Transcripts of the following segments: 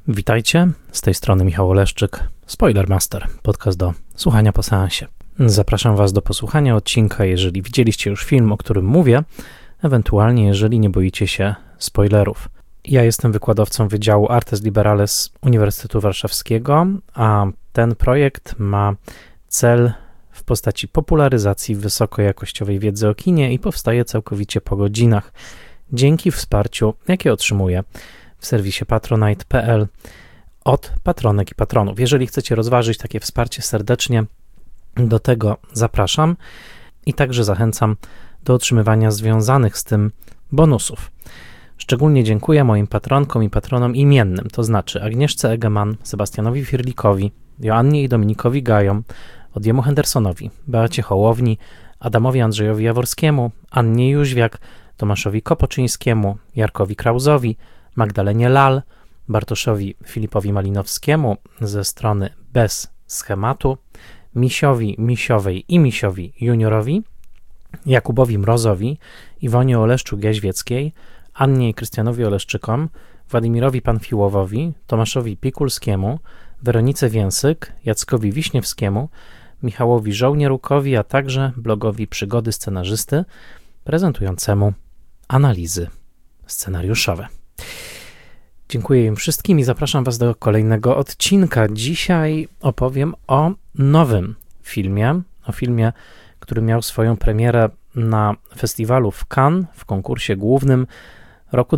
Witajcie, z tej strony Michał Oleszczyk, Spoilermaster, podcast do słuchania po seansie. Zapraszam Was do posłuchania odcinka, jeżeli widzieliście już film, o którym mówię, ewentualnie jeżeli nie boicie się spoilerów. Ja jestem wykładowcą Wydziału Artes Liberales Uniwersytetu Warszawskiego, a ten projekt ma cel w postaci popularyzacji wysokojakościowej wiedzy o kinie i powstaje całkowicie po godzinach, dzięki wsparciu, jakie otrzymuję w serwisie patronite.pl od patronek i patronów. Jeżeli chcecie rozważyć takie wsparcie, serdecznie do tego zapraszam i także zachęcam do otrzymywania związanych z tym bonusów. Szczególnie dziękuję moim patronkom i patronom imiennym, to znaczy Agnieszce Egeman, Sebastianowi Firlikowi, Joannie i Dominikowi Gajom, Odiemu Hendersonowi, Beacie Hołowni, Adamowi Andrzejowi Jaworskiemu, Annie Jóźwiak, Tomaszowi Kopoczyńskiemu, Jarkowi Krauzowi, Magdalenie Lal, Bartoszowi Filipowi Malinowskiemu ze strony Bez Schematu, Misiowi, Misiowej i Misiowi Juniorowi, Jakubowi Mrozowi, Iwonie Oleszczuk-Jaźwieckiej, Annie i Krystianowi Oleszczykom, Władimirowi Panfiłowowi, Tomaszowi Pikulskiemu, Weronice Więsyk, Jackowi Wiśniewskiemu, Michałowi Żołnierukowi, a także blogowi Przygody Scenarzysty prezentującemu analizy scenariuszowe. Dziękuję im wszystkim i zapraszam Was do kolejnego odcinka. Dzisiaj opowiem o nowym filmie, który miał swoją premierę na festiwalu w Cannes w konkursie głównym roku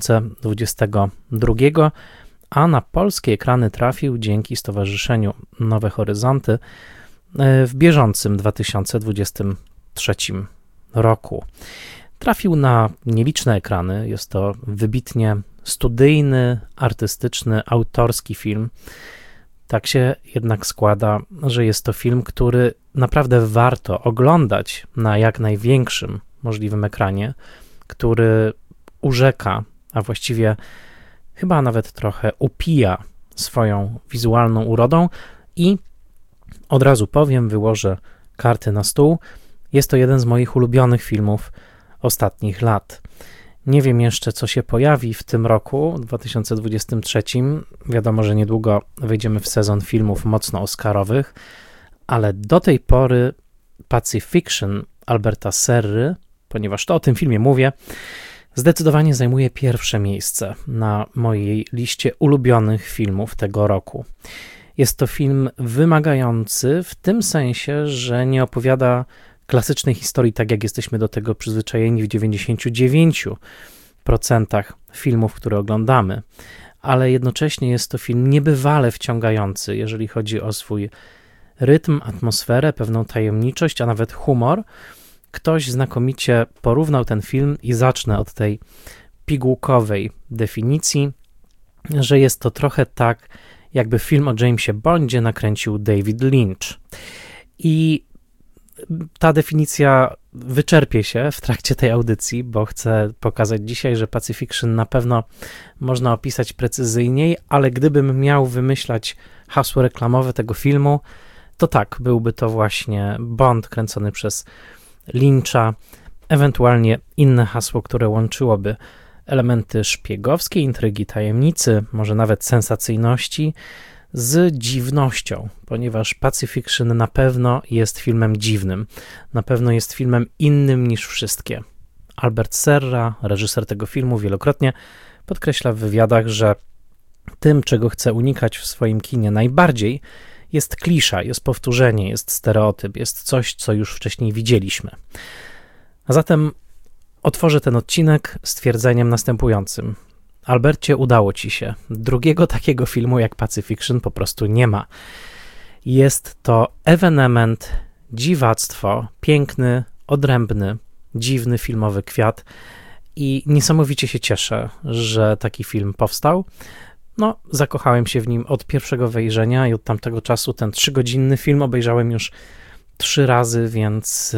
2022, a na polskie ekrany trafił dzięki Stowarzyszeniu Nowe Horyzonty w bieżącym 2023 roku. Trafił na nieliczne ekrany, jest to wybitnie studyjny, artystyczny, autorski film. Tak się jednak składa, że jest to film, który naprawdę warto oglądać na jak największym możliwym ekranie, który urzeka, a właściwie chyba nawet trochę upija swoją wizualną urodą i od razu powiem, wyłożę karty na stół, jest to jeden z moich ulubionych filmów ostatnich lat. Nie wiem jeszcze, co się pojawi w tym roku, 2023. Wiadomo, że niedługo wejdziemy w sezon filmów mocno oscarowych, ale do tej pory Pacifiction Alberta Serry, ponieważ to o tym filmie mówię, zdecydowanie zajmuje pierwsze miejsce na mojej liście ulubionych filmów tego roku. Jest to film wymagający w tym sensie, że nie opowiada klasycznej historii, tak jak jesteśmy do tego przyzwyczajeni w 99% filmów, które oglądamy, ale jednocześnie jest to film niebywale wciągający, jeżeli chodzi o swój rytm, atmosferę, pewną tajemniczość, a nawet humor. Ktoś znakomicie porównał ten film i zacznę od tej pigułkowej definicji, że jest to trochę tak, jakby film o Jamesie Bondzie nakręcił David Lynch. I ta definicja wyczerpie się w trakcie tej audycji, bo chcę pokazać dzisiaj, że Pacifiction na pewno można opisać precyzyjniej, ale gdybym miał wymyślać hasło reklamowe tego filmu, to tak, byłby to właśnie Bond kręcony przez Lyncha, ewentualnie inne hasło, które łączyłoby elementy szpiegowskiej, intrygi, tajemnicy, może nawet sensacyjności z dziwnością, ponieważ Pacifiction na pewno jest filmem dziwnym, na pewno jest filmem innym niż wszystkie. Albert Serra, reżyser tego filmu, wielokrotnie podkreśla w wywiadach, że tym, czego chce unikać w swoim kinie najbardziej, jest klisza, jest powtórzenie, jest stereotyp, jest coś, co już wcześniej widzieliśmy. A zatem otworzę ten odcinek stwierdzeniem następującym. Albercie, udało ci się. Drugiego takiego filmu jak Pacifiction po prostu nie ma. Jest to ewenement, dziwactwo, piękny, odrębny, dziwny filmowy kwiat i niesamowicie się cieszę, że taki film powstał. No, zakochałem się w nim od pierwszego wejrzenia i od tamtego czasu ten 3-godzinny film obejrzałem już 3 razy, więc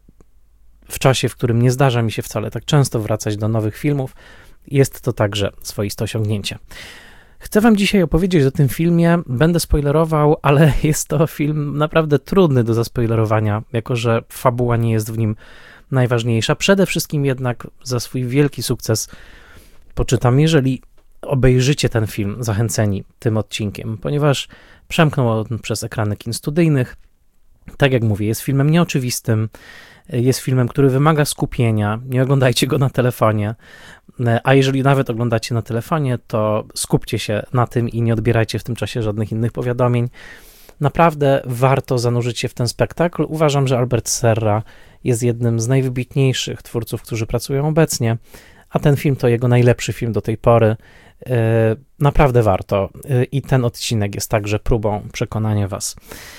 w czasie, w którym nie zdarza mi się wcale tak często wracać do nowych filmów, jest to także swoiste osiągnięcie. Chcę wam dzisiaj opowiedzieć o tym filmie, będę spoilerował, ale jest to film naprawdę trudny do zaspoilerowania, jako że fabuła nie jest w nim najważniejsza. Przede wszystkim jednak za swój wielki sukces poczytam, jeżeli obejrzycie ten film zachęceni tym odcinkiem, ponieważ przemknął on przez ekrany kin studyjnych. Tak jak mówię, jest filmem nieoczywistym, jest filmem, który wymaga skupienia, nie oglądajcie go na telefonie, a jeżeli nawet oglądacie na telefonie, to skupcie się na tym i nie odbierajcie w tym czasie żadnych innych powiadomień. Naprawdę warto zanurzyć się w ten spektakl. Uważam, że Albert Serra jest jednym z najwybitniejszych twórców, którzy pracują obecnie, a ten film to jego najlepszy film do tej pory. Naprawdę warto i ten odcinek jest także próbą przekonania was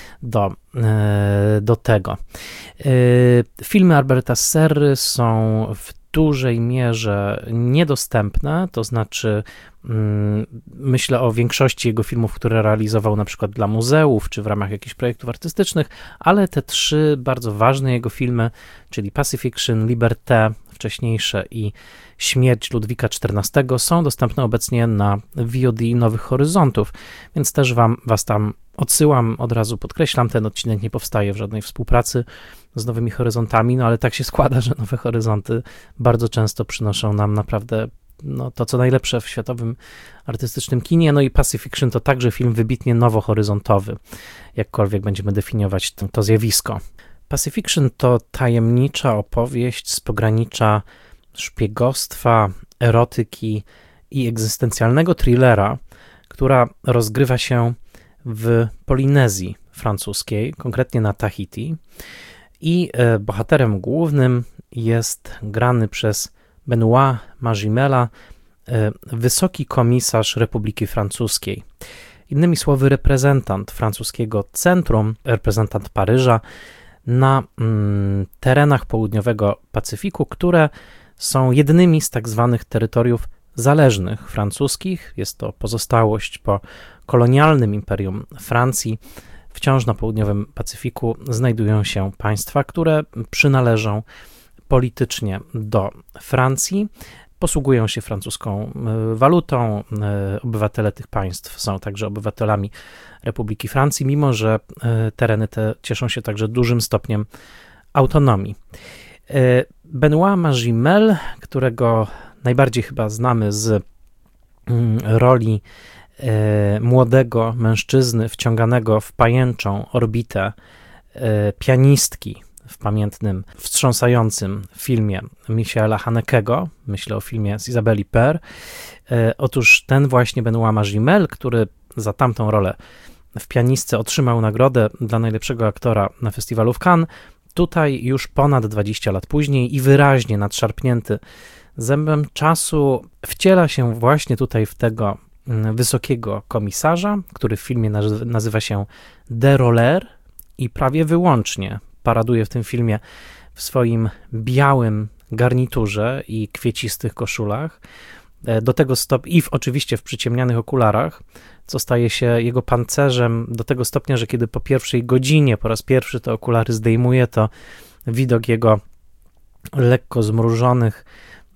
do tego. Filmy Alberta Serry są w dużej mierze niedostępne, to znaczy myślę o większości jego filmów, które realizował na przykład dla muzeów, czy w ramach jakichś projektów artystycznych, ale te 3 bardzo ważne jego filmy, czyli Pacifiction, Liberté, wcześniejsze i Śmierć Ludwika XIV są dostępne obecnie na VOD Nowych Horyzontów, więc też was tam odsyłam, od razu podkreślam, ten odcinek nie powstaje w żadnej współpracy z Nowymi Horyzontami, no ale tak się składa, że Nowe Horyzonty bardzo często przynoszą nam naprawdę to, co najlepsze w światowym artystycznym kinie, no i Pacifiction to także film wybitnie nowohoryzontowy, jakkolwiek będziemy definiować to zjawisko. Pacifiction to tajemnicza opowieść z pogranicza szpiegostwa, erotyki i egzystencjalnego thrillera, która rozgrywa się w Polinezji francuskiej, konkretnie na Tahiti, i bohaterem głównym jest grany przez Benoît Magimela, wysoki komisarz Republiki Francuskiej. Innymi słowy, reprezentant francuskiego centrum, reprezentant Paryża na terenach południowego Pacyfiku, które są jednymi z tak zwanych terytoriów zależnych francuskich. Jest to pozostałość po kolonialnym imperium Francji. Wciąż na południowym Pacyfiku znajdują się państwa, które przynależą politycznie do Francji, posługują się francuską walutą. Obywatele tych państw są także obywatelami Republiki Francji, mimo że tereny te cieszą się także dużym stopniem autonomii. Benoît Magimel, którego najbardziej chyba znamy z roli młodego mężczyzny wciąganego w pajęczą orbitę pianistki w pamiętnym, wstrząsającym filmie Michaela Hanekego, myślę o filmie z Isabelle Huppert. Otóż ten właśnie Benoît Magimel, który za tamtą rolę w pianistce otrzymał nagrodę dla najlepszego aktora na festiwalu w Cannes, tutaj już ponad 20 lat później i wyraźnie nadszarpnięty zębem czasu wciela się właśnie tutaj w tego wysokiego komisarza, który w filmie nazywa się De Roller i prawie wyłącznie paraduje w tym filmie w swoim białym garniturze i kwiecistych koszulach, do tego i oczywiście w przyciemnianych okularach, co staje się jego pancerzem do tego stopnia, że kiedy po pierwszej godzinie po raz pierwszy te okulary zdejmuje, to widok jego lekko zmrużonych,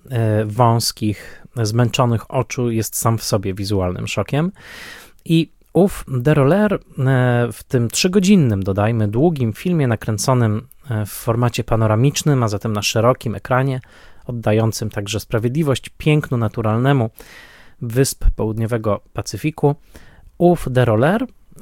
wąskich, zmęczonych oczu jest sam w sobie wizualnym szokiem. I ów De Roller w tym 3-godzinnym, dodajmy, długim filmie nakręconym w formacie panoramicznym, a zatem na szerokim ekranie, oddającym także sprawiedliwość pięknu naturalnemu wysp południowego Pacyfiku, ów De Roller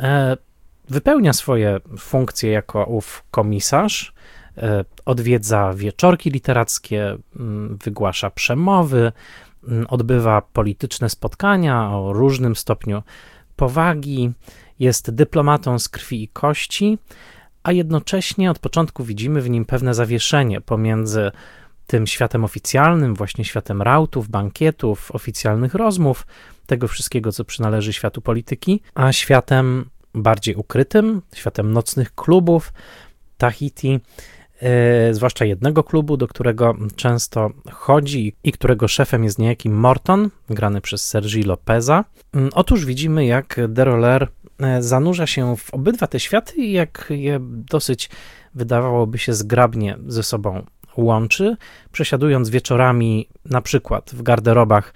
wypełnia swoje funkcje jako ów komisarz, odwiedza wieczorki literackie, wygłasza przemowy, odbywa polityczne spotkania o różnym stopniu powagi, jest dyplomatą z krwi i kości, a jednocześnie od początku widzimy w nim pewne zawieszenie pomiędzy tym światem oficjalnym, właśnie światem rautów, bankietów, oficjalnych rozmów, tego wszystkiego, co przynależy światu polityki, a światem bardziej ukrytym, światem nocnych klubów Tahiti, zwłaszcza jednego klubu, do którego często chodzi i którego szefem jest niejaki Morton, grany przez Sergi Lopeza. Otóż widzimy, jak De Roller zanurza się w obydwa te światy i jak je dosyć, wydawałoby się, zgrabnie ze sobą łączy, przesiadując wieczorami na przykład w garderobach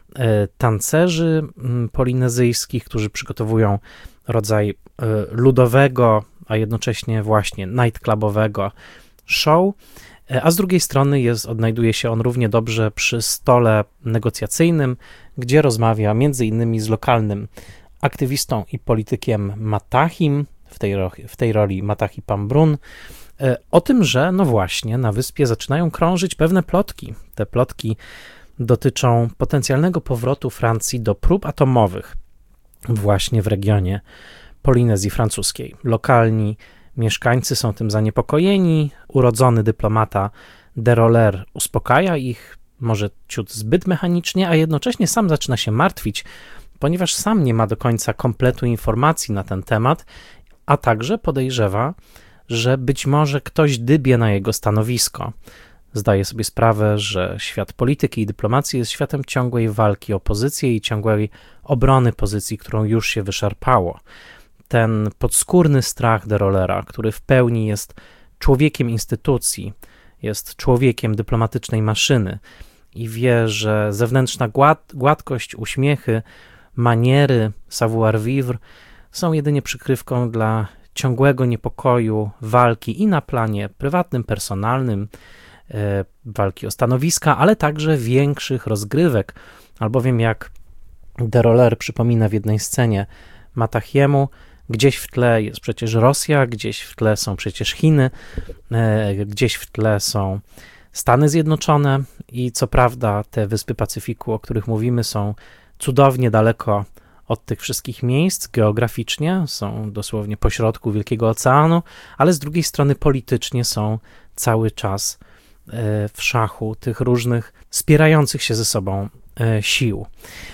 tancerzy polinezyjskich, którzy przygotowują rodzaj ludowego, a jednocześnie właśnie nightclubowego show, a z drugiej strony odnajduje się on równie dobrze przy stole negocjacyjnym, gdzie rozmawia m.in. z lokalnym aktywistą i politykiem Matahim, w tej roli Matahi Pambrun, o tym, że no właśnie na wyspie zaczynają krążyć pewne plotki. Te plotki dotyczą potencjalnego powrotu Francji do prób atomowych właśnie w regionie Polinezji Francuskiej. Lokalni mieszkańcy są tym zaniepokojeni. Urodzony dyplomata Deroler uspokaja ich, może ciut zbyt mechanicznie, a jednocześnie sam zaczyna się martwić, ponieważ sam nie ma do końca kompletu informacji na ten temat, a także podejrzewa, że być może ktoś dybie na jego stanowisko. Zdaje sobie sprawę, że świat polityki i dyplomacji jest światem ciągłej walki o pozycję i ciągłej obrony pozycji, którą już się wyszarpało. Ten podskórny strach Derolera, który w pełni jest człowiekiem instytucji, jest człowiekiem dyplomatycznej maszyny i wie, że zewnętrzna gładkość, uśmiechy, maniery, savoir-vivre są jedynie przykrywką dla ciągłego niepokoju, walki i na planie prywatnym, personalnym, walki o stanowiska, ale także większych rozgrywek, albowiem jak Deroler przypomina w jednej scenie Matahiemu, gdzieś w tle jest przecież Rosja, gdzieś w tle są przecież Chiny, gdzieś w tle są Stany Zjednoczone i co prawda te wyspy Pacyfiku, o których mówimy, są cudownie daleko od tych wszystkich miejsc geograficznie, są dosłownie pośrodku Wielkiego Oceanu, ale z drugiej strony politycznie są cały czas w szachu tych różnych spierających się ze sobą sił.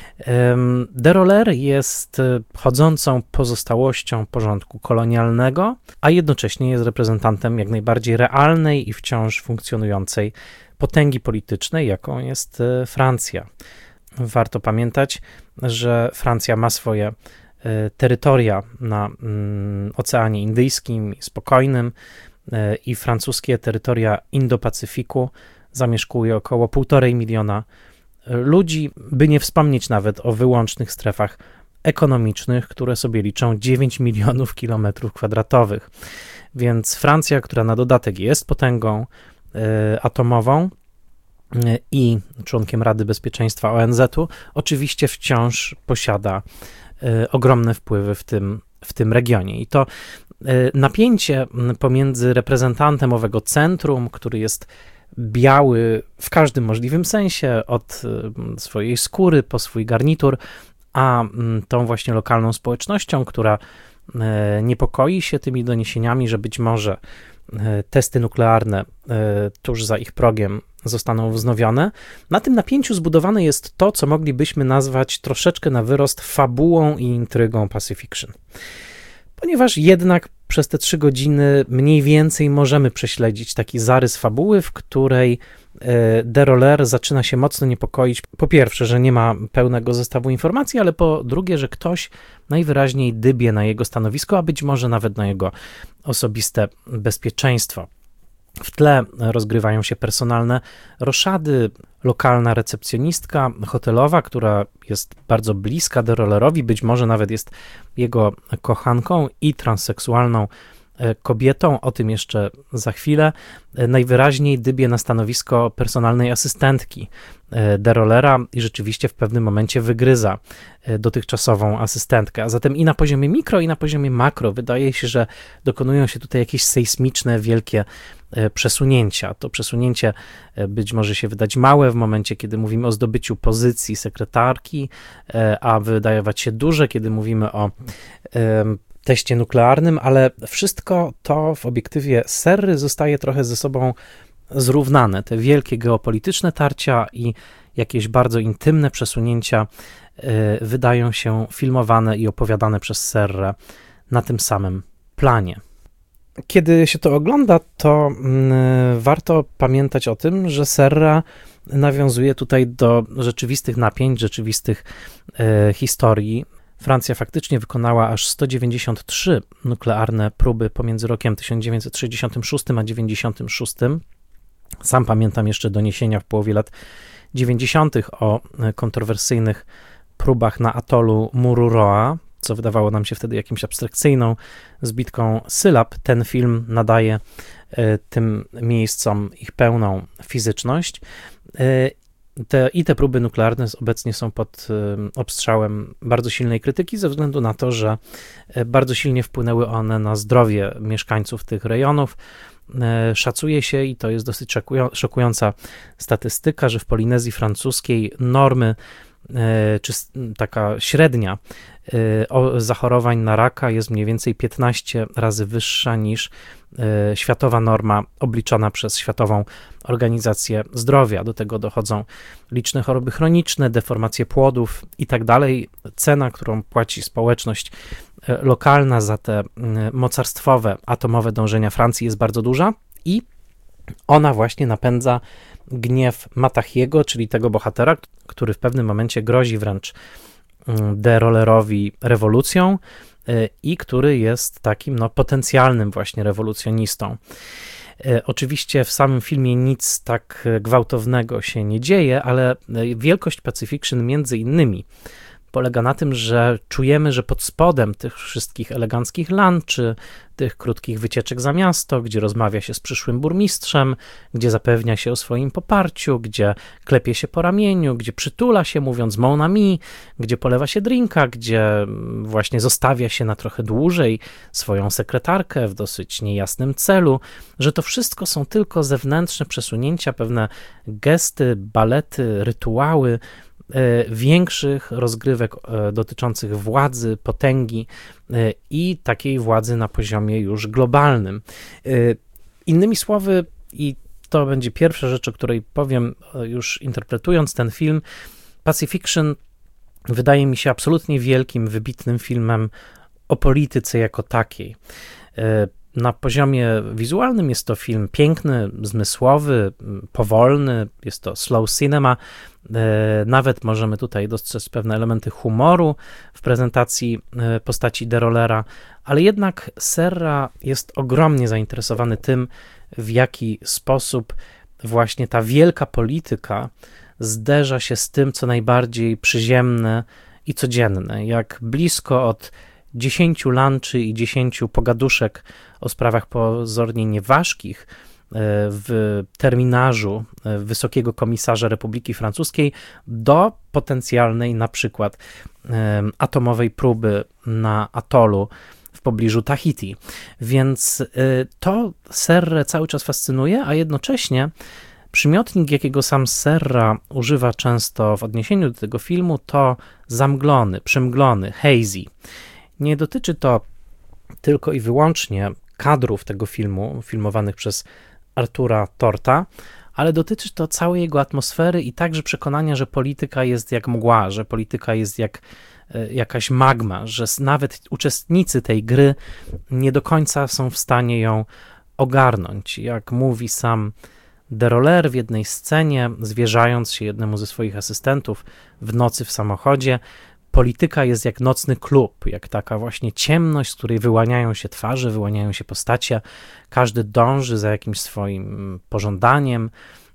Deroler jest chodzącą pozostałością porządku kolonialnego, a jednocześnie jest reprezentantem jak najbardziej realnej i wciąż funkcjonującej potęgi politycznej, jaką jest Francja. Warto pamiętać, że Francja ma swoje terytoria na Oceanie Indyjskim i Spokojnym i francuskie terytoria Indo-Pacyfiku zamieszkuje około 1,5 miliona ludzi, by nie wspomnieć nawet o wyłącznych strefach ekonomicznych, które sobie liczą 9 milionów kilometrów kwadratowych. Więc Francja, która na dodatek jest potęgą atomową i członkiem Rady Bezpieczeństwa ONZ-u, oczywiście wciąż posiada ogromne wpływy w tym regionie. I to napięcie pomiędzy reprezentantem owego centrum, który jest biały w każdym możliwym sensie, od swojej skóry po swój garnitur, a tą właśnie lokalną społecznością, która niepokoi się tymi doniesieniami, że być może testy nuklearne tuż za ich progiem zostaną wznowione. Na tym napięciu zbudowane jest to, co moglibyśmy nazwać troszeczkę na wyrost fabułą i intrygą Pacifiction. Ponieważ jednak przez te 3 godziny mniej więcej możemy prześledzić taki zarys fabuły, w której Deroler zaczyna się mocno niepokoić. Po pierwsze, że nie ma pełnego zestawu informacji, ale po drugie, że ktoś najwyraźniej dybie na jego stanowisko, a być może nawet na jego osobiste bezpieczeństwo. W tle rozgrywają się personalne roszady. Lokalna recepcjonistka hotelowa, która jest bardzo bliska Derolerowi, być może nawet jest jego kochanką i transseksualną kobietą, o tym jeszcze za chwilę, najwyraźniej dybie na stanowisko personalnej asystentki Derolera i rzeczywiście w pewnym momencie wygryza dotychczasową asystentkę. A zatem i na poziomie mikro, i na poziomie makro wydaje się, że dokonują się tutaj jakieś sejsmiczne, wielkie przesunięcia. To przesunięcie być może się wydać małe w momencie, kiedy mówimy o zdobyciu pozycji sekretarki, a wydawać się duże, kiedy mówimy o teście nuklearnym, ale wszystko to w obiektywie Serry zostaje trochę ze sobą zrównane. Te wielkie geopolityczne tarcia i jakieś bardzo intymne przesunięcia wydają się filmowane i opowiadane przez Serrę na tym samym planie. Kiedy się to ogląda, to warto pamiętać o tym, że Serra nawiązuje tutaj do rzeczywistych napięć, rzeczywistych historii. Francja faktycznie wykonała aż 193 nuklearne próby pomiędzy rokiem 1966 a 1996. Sam pamiętam jeszcze doniesienia w połowie lat 90. o kontrowersyjnych próbach na atolu Mururoa. co wydawało nam się wtedy jakimś abstrakcyjną zbitką sylab, ten film nadaje tym miejscom ich pełną fizyczność. Te próby nuklearne obecnie są pod obstrzałem bardzo silnej krytyki ze względu na to, że bardzo silnie wpłynęły one na zdrowie mieszkańców tych rejonów. Szacuje się, i to jest dosyć szokująca statystyka, że w Polinezji Francuskiej normy, czy taka średnia zachorowań na raka jest mniej więcej 15 razy wyższa niż światowa norma obliczona przez Światową Organizację Zdrowia. Do tego dochodzą liczne choroby chroniczne, deformacje płodów i tak dalej. Cena, którą płaci społeczność lokalna za te mocarstwowe, atomowe dążenia Francji jest bardzo duża i ona właśnie napędza gniew Matachiego, czyli tego bohatera, który w pewnym momencie grozi wręcz de Rollerowi rewolucją i który jest takim potencjalnym właśnie rewolucjonistą. Oczywiście w samym filmie nic tak gwałtownego się nie dzieje, ale wielkość Pacifiction między innymi polega na tym, że czujemy, że pod spodem tych wszystkich eleganckich lunchy, tych krótkich wycieczek za miasto, gdzie rozmawia się z przyszłym burmistrzem, gdzie zapewnia się o swoim poparciu, gdzie klepie się po ramieniu, gdzie przytula się mówiąc mon ami, gdzie polewa się drinka, gdzie właśnie zostawia się na trochę dłużej swoją sekretarkę w dosyć niejasnym celu, że to wszystko są tylko zewnętrzne przesunięcia, pewne gesty, balety, rytuały, większych rozgrywek dotyczących władzy, potęgi i takiej władzy na poziomie już globalnym. Innymi słowy, i to będzie pierwsza rzecz, o której powiem już interpretując ten film, Pacifiction wydaje mi się absolutnie wielkim, wybitnym filmem o polityce jako takiej. Na poziomie wizualnym jest to film piękny, zmysłowy, powolny, jest to slow cinema. Nawet możemy tutaj dostrzec pewne elementy humoru w prezentacji postaci de Rollera, ale jednak Serra jest ogromnie zainteresowany tym, w jaki sposób właśnie ta wielka polityka zderza się z tym, co najbardziej przyziemne i codzienne. Jak blisko od 10 lunchy i 10 pogaduszek o sprawach pozornie nieważkich w terminarzu Wysokiego Komisarza Republiki Francuskiej do potencjalnej na przykład atomowej próby na atolu w pobliżu Tahiti. Więc to Serrę cały czas fascynuje, a jednocześnie przymiotnik, jakiego sam Serra używa często w odniesieniu do tego filmu, to zamglony, przymglony, hazy. Nie dotyczy to tylko i wyłącznie kadrów tego filmu, filmowanych przez Artura Torta, ale dotyczy to całej jego atmosfery i także przekonania, że polityka jest jak mgła, że polityka jest jak jakaś magma, że nawet uczestnicy tej gry nie do końca są w stanie ją ogarnąć. Jak mówi sam de Roller w jednej scenie, zwierzając się jednemu ze swoich asystentów w nocy w samochodzie, polityka jest jak nocny klub, jak taka właśnie ciemność, z której wyłaniają się twarze, wyłaniają się postacie. Każdy dąży za jakimś swoim pożądaniem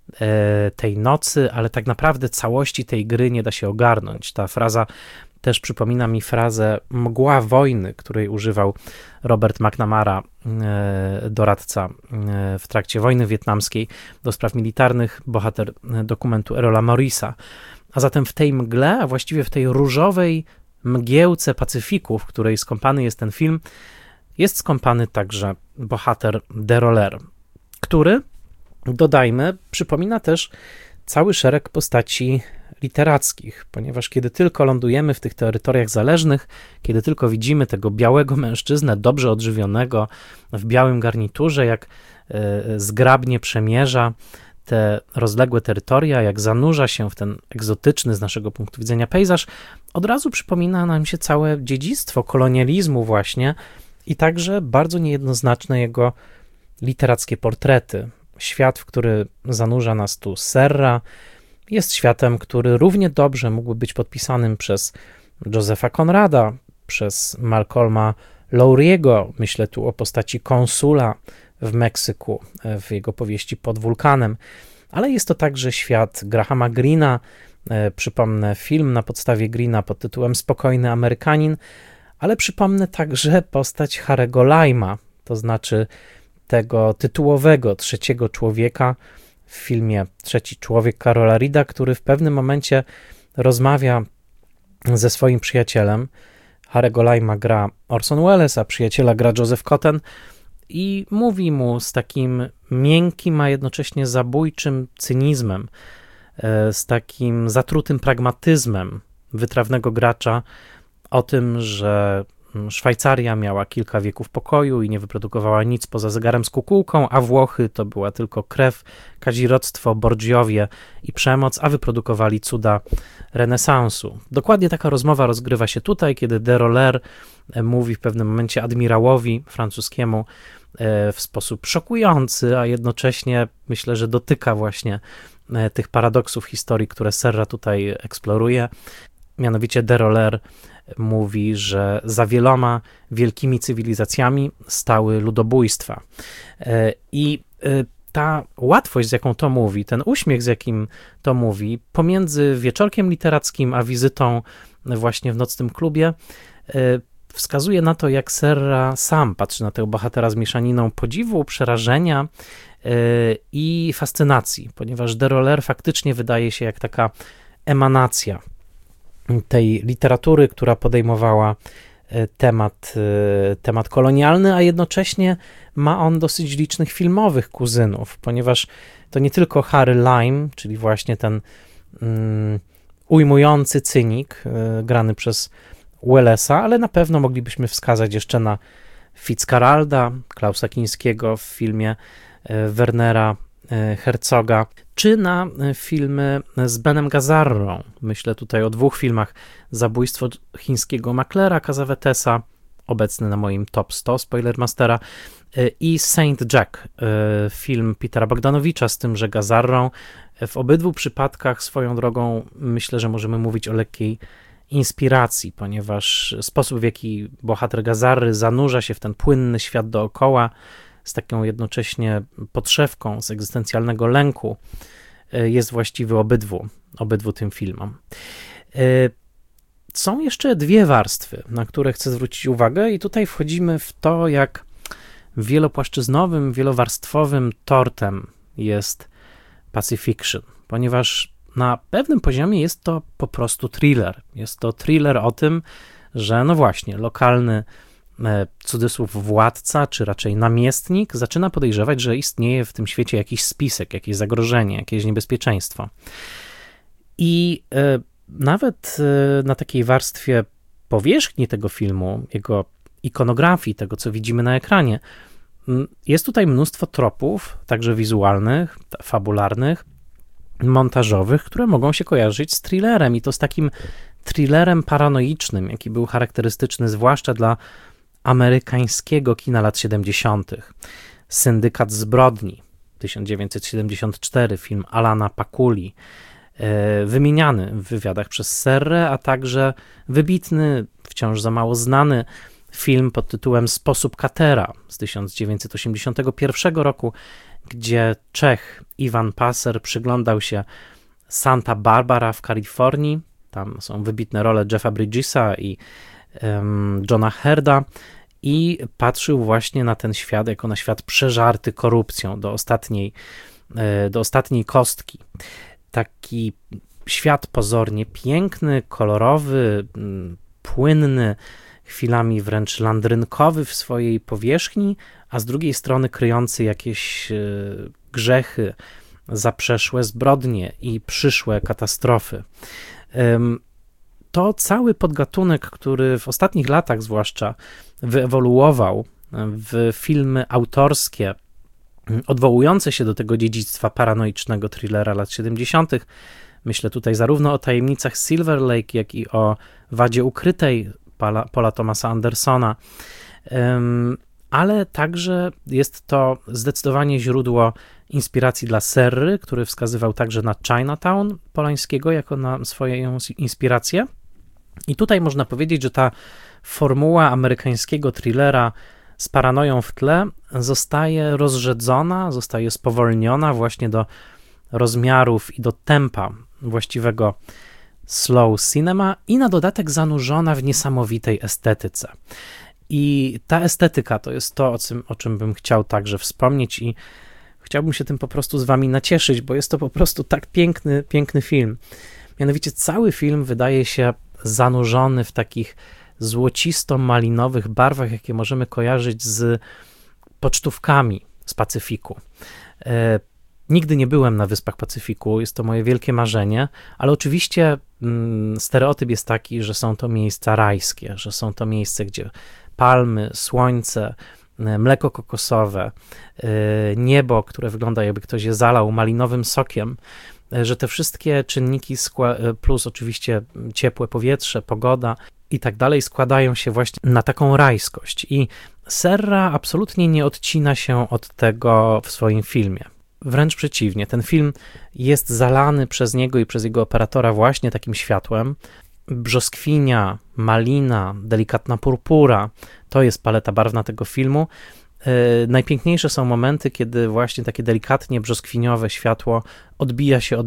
tej nocy, ale tak naprawdę całości tej gry nie da się ogarnąć. Ta fraza też przypomina mi frazę mgła wojny, której używał Robert McNamara, doradca w trakcie wojny wietnamskiej do spraw militarnych, bohater dokumentu Errola Morrisa. A zatem w tej mgle, a właściwie w tej różowej mgiełce Pacyfiku, w której skąpany jest ten film, jest skąpany także bohater de Roller, który, dodajmy, przypomina też cały szereg postaci literackich, ponieważ kiedy tylko lądujemy w tych terytoriach zależnych, kiedy tylko widzimy tego białego mężczyznę, dobrze odżywionego, w białym garniturze, jak zgrabnie przemierza te rozległe terytoria, jak zanurza się w ten egzotyczny z naszego punktu widzenia pejzaż, od razu przypomina nam się całe dziedzictwo kolonializmu właśnie i także bardzo niejednoznaczne jego literackie portrety. Świat, w który zanurza nas tu Serra, jest światem, który równie dobrze mógłby być podpisanym przez Josepha Conrada, przez Malcolma Lowry'ego, myślę tu o postaci konsula w Meksyku, w jego powieści Pod wulkanem, ale jest to także świat Grahama Greena, przypomnę film na podstawie Greena pod tytułem Spokojny Amerykanin, ale przypomnę także postać Harry'ego Lime'a, to znaczy tego tytułowego trzeciego człowieka w filmie Trzeci Człowiek Karola Reeda, który w pewnym momencie rozmawia ze swoim przyjacielem. Harry'ego Lime'a gra Orson Welles, a przyjaciela gra Joseph Cotten i mówi mu z takim miękkim, a jednocześnie zabójczym cynizmem, z takim zatrutym pragmatyzmem wytrawnego gracza o tym, że Szwajcaria miała kilka wieków pokoju i nie wyprodukowała nic poza zegarem z kukułką, a Włochy to była tylko krew, kazirodztwo, borgiowie i przemoc, a wyprodukowali cuda renesansu. Dokładnie taka rozmowa rozgrywa się tutaj, kiedy Deroller mówi w pewnym momencie admirałowi francuskiemu w sposób szokujący, a jednocześnie myślę, że dotyka właśnie tych paradoksów historii, które Serra tutaj eksploruje. Mianowicie Deroller mówi, że za wieloma wielkimi cywilizacjami stały ludobójstwa. I ta łatwość, z jaką to mówi, ten uśmiech, z jakim to mówi, pomiędzy wieczorkiem literackim a wizytą właśnie w nocnym klubie, wskazuje na to, jak Serra sam patrzy na tego bohatera z mieszaniną podziwu, przerażenia i fascynacji, ponieważ Deroller faktycznie wydaje się jak taka emanacja tej literatury, która podejmowała temat kolonialny, a jednocześnie ma on dosyć licznych filmowych kuzynów, ponieważ to nie tylko Harry Lime, czyli właśnie ten ujmujący cynik grany przez Wellesa, ale na pewno moglibyśmy wskazać jeszcze na Fitzcarralda, Klausa Kinskiego w filmie Wernera Herzoga, czy na filmy z Benem Gazzarą. Myślę tutaj o dwóch filmach: Zabójstwo chińskiego maklera Casavetesa, obecny na moim top 100 Spoilermastera, i Saint Jack, film Petera Bogdanowicza z tymże Gazzarą. W obydwu przypadkach swoją drogą myślę, że możemy mówić o lekkiej inspiracji, ponieważ sposób, w jaki bohater Gazzary zanurza się w ten płynny świat dookoła, z taką jednocześnie podszewką z egzystencjalnego lęku, jest właściwy obydwu tym filmom. Są jeszcze dwie warstwy, na które chcę zwrócić uwagę, i tutaj wchodzimy w to, jak wielopłaszczyznowym, wielowarstwowym tortem jest Pacifiction, ponieważ na pewnym poziomie jest to po prostu thriller. Jest to thriller o tym, że no właśnie, lokalny cudzysłów władca, czy raczej namiestnik zaczyna podejrzewać, że istnieje w tym świecie jakiś spisek, jakieś zagrożenie, jakieś niebezpieczeństwo. I nawet na takiej warstwie powierzchni tego filmu, jego ikonografii, tego co widzimy na ekranie, jest tutaj mnóstwo tropów, także wizualnych, fabularnych, montażowych, które mogą się kojarzyć z thrillerem, i to z takim thrillerem paranoicznym, jaki był charakterystyczny zwłaszcza dla amerykańskiego kina lat 70. Syndykat zbrodni 1974, film Alana Pakuli, wymieniany w wywiadach przez Serrę, a także wybitny, wciąż za mało znany film pod tytułem Sposób Katera z 1981 roku, gdzie Czech Iwan Passer przyglądał się Santa Barbara w Kalifornii. Tam są wybitne role Jeffa Bridgesa i Johna Herda, i patrzył właśnie na ten świat jako na świat przeżarty korupcją do ostatniej kostki. Taki świat pozornie piękny, kolorowy, płynny, chwilami wręcz landrynkowy w swojej powierzchni, a z drugiej strony kryjący jakieś grzechy, zaprzeszłe zbrodnie i przyszłe katastrofy. To cały podgatunek, który w ostatnich latach zwłaszcza wyewoluował w filmy autorskie odwołujące się do tego dziedzictwa paranoicznego thrillera lat 70. Myślę tutaj zarówno o Tajemnicach Silver Lake, jak i o Wadzie ukrytej Paula Thomasa Andersona, ale także jest to zdecydowanie źródło inspiracji dla Serry, który wskazywał także na Chinatown Polańskiego jako na swoją inspirację. I tutaj można powiedzieć, że ta formuła amerykańskiego thrillera z paranoją w tle zostaje rozrzedzona, zostaje spowolniona właśnie do rozmiarów i do tempa właściwego slow cinema i na dodatek zanurzona w niesamowitej estetyce. I ta estetyka to jest to, o czym bym chciał także wspomnieć i chciałbym się tym po prostu z wami nacieszyć, bo jest to po prostu tak piękny film. Mianowicie cały film wydaje się zanurzony w takich złocisto-malinowych barwach, jakie możemy kojarzyć z pocztówkami z Pacyfiku. Nigdy nie byłem na Wyspach Pacyfiku, jest to moje wielkie marzenie, ale oczywiście stereotyp jest taki, że są to miejsca rajskie, że są to miejsca, gdzie palmy, słońce, mleko kokosowe, niebo, które wygląda, jakby ktoś je zalał malinowym sokiem, że te wszystkie czynniki plus oczywiście ciepłe powietrze, pogoda i tak dalej składają się właśnie na taką rajskość. I Serra absolutnie nie odcina się od tego w swoim filmie. Wręcz przeciwnie, ten film jest zalany przez niego i przez jego operatora właśnie takim światłem. Brzoskwinia, malina, delikatna purpura, to jest paleta barwna tego filmu. Najpiękniejsze są momenty, kiedy właśnie takie delikatnie brzoskwiniowe światło odbija się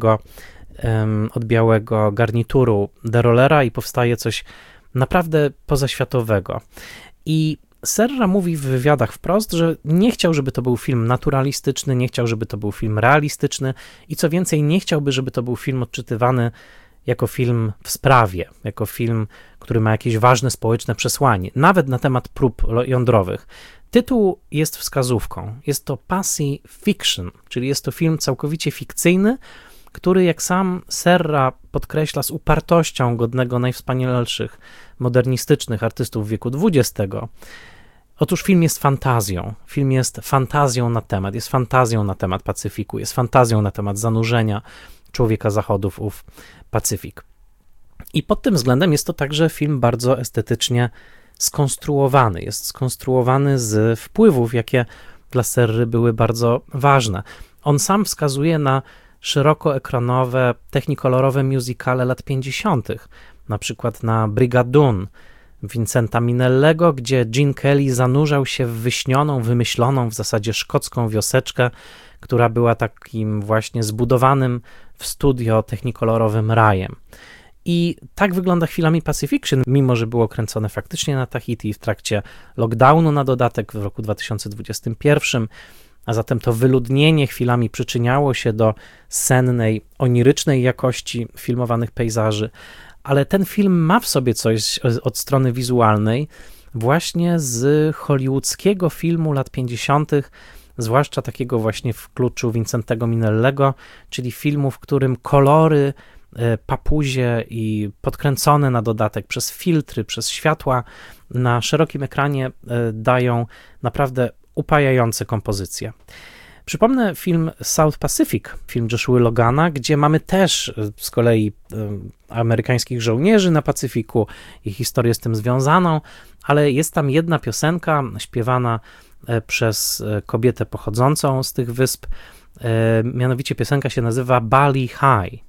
od białego garnituru derolera i powstaje coś naprawdę pozaświatowego. I Serra mówi w wywiadach wprost, że nie chciał, żeby to był film naturalistyczny, nie chciał, żeby to był film realistyczny i co więcej, nie chciałby, żeby to był film odczytywany jako film w sprawie, jako film, który ma jakieś ważne społeczne przesłanie, nawet na temat prób jądrowych. Tytuł jest wskazówką. Jest to Passy Fiction, czyli jest to film całkowicie fikcyjny, który, jak sam Serra podkreśla z upartością godnego najwspanialszych modernistycznych artystów wieku XX. Otóż film jest fantazją. Film jest fantazją na temat Pacyfiku, jest fantazją na temat zanurzenia człowieka zachodu w ów Pacyfik. I pod tym względem jest to także film bardzo estetycznie skonstruowany. Jest skonstruowany z wpływów, jakie dla Serry były bardzo ważne. On sam wskazuje na szerokoekranowe, technikolorowe musicale lat 50., na przykład na Brigadoon Vincenta Minnellego, gdzie Gene Kelly zanurzał się w wyśnioną, wymyśloną w zasadzie szkocką wioseczkę, która była takim właśnie zbudowanym w studio technikolorowym rajem. I tak wygląda chwilami Pacifiction, mimo że było kręcone faktycznie na Tahiti w trakcie lockdownu na dodatek w roku 2021, a zatem to wyludnienie chwilami przyczyniało się do sennej, onirycznej jakości filmowanych pejzaży, ale ten film ma w sobie coś od strony wizualnej właśnie z hollywoodzkiego filmu lat 50., zwłaszcza takiego właśnie w kluczu Vincentego Minnellego, czyli filmu, w którym kolory, papuzie i podkręcone na dodatek przez filtry, przez światła na szerokim ekranie dają naprawdę upajające kompozycje. Przypomnę film South Pacific, film Joshua Logana, gdzie mamy też z kolei amerykańskich żołnierzy na Pacyfiku i historię z tym związaną, ale jest tam jedna piosenka śpiewana przez kobietę pochodzącą z tych wysp, mianowicie piosenka się nazywa Bali High.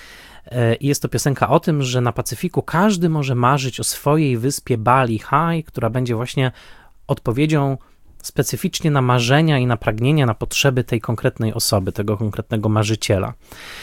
I jest to piosenka o tym, że na Pacyfiku każdy może marzyć o swojej wyspie Bali High, która będzie właśnie odpowiedzią specyficznie na marzenia i na pragnienia, na potrzeby tej konkretnej osoby, tego konkretnego marzyciela.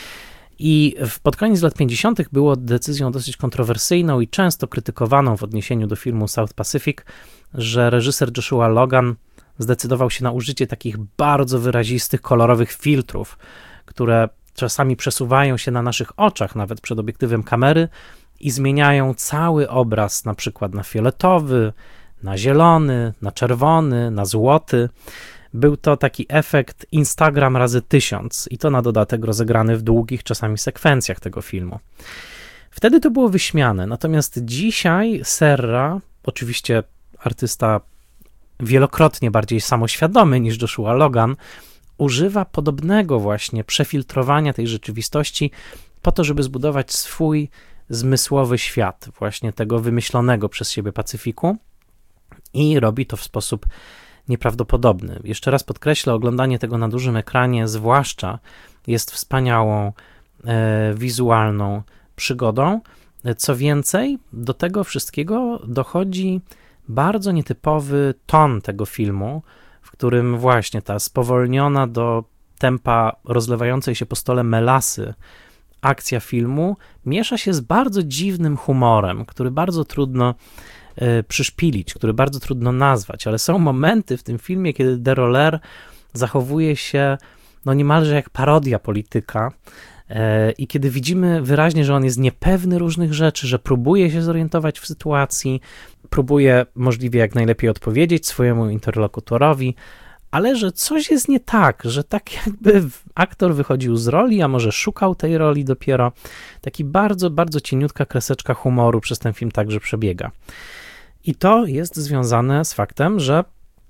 I pod koniec lat 50. było decyzją dosyć kontrowersyjną i często krytykowaną w odniesieniu do filmu South Pacific, że reżyser Joshua Logan zdecydował się na użycie takich bardzo wyrazistych, kolorowych filtrów, które czasami przesuwają się na naszych oczach, nawet przed obiektywem kamery i zmieniają cały obraz, na przykład na fioletowy, na zielony, na czerwony, na złoty. Był to taki efekt Instagram razy 1000 i to na dodatek rozegrany w długich czasami sekwencjach tego filmu. Wtedy to było wyśmiane, natomiast dzisiaj Serra, oczywiście artysta wielokrotnie bardziej samoświadomy niż Joshua Logan, używa podobnego właśnie przefiltrowania tej rzeczywistości po to, żeby zbudować swój zmysłowy świat, właśnie tego wymyślonego przez siebie Pacyfiku i robi to w sposób nieprawdopodobny. Jeszcze raz podkreślę, oglądanie tego na dużym ekranie zwłaszcza jest wspaniałą wizualną przygodą. Co więcej, do tego wszystkiego dochodzi bardzo nietypowy ton tego filmu, w którym właśnie ta spowolniona do tempa rozlewającej się po stole melasy akcja filmu miesza się z bardzo dziwnym humorem, który bardzo trudno przyszpilić, który bardzo trudno nazwać, ale są momenty w tym filmie, kiedy Deroller zachowuje się no niemalże jak parodia polityka i kiedy widzimy wyraźnie, że on jest niepewny różnych rzeczy, że próbuje się zorientować w sytuacji, próbuje możliwie jak najlepiej odpowiedzieć swojemu interlokutorowi, ale że coś jest nie tak, że tak jakby aktor wychodził z roli, a może szukał tej roli dopiero. Taki bardzo, bardzo cieniutka kreseczka humoru przez ten film także przebiega. I to jest związane z faktem, że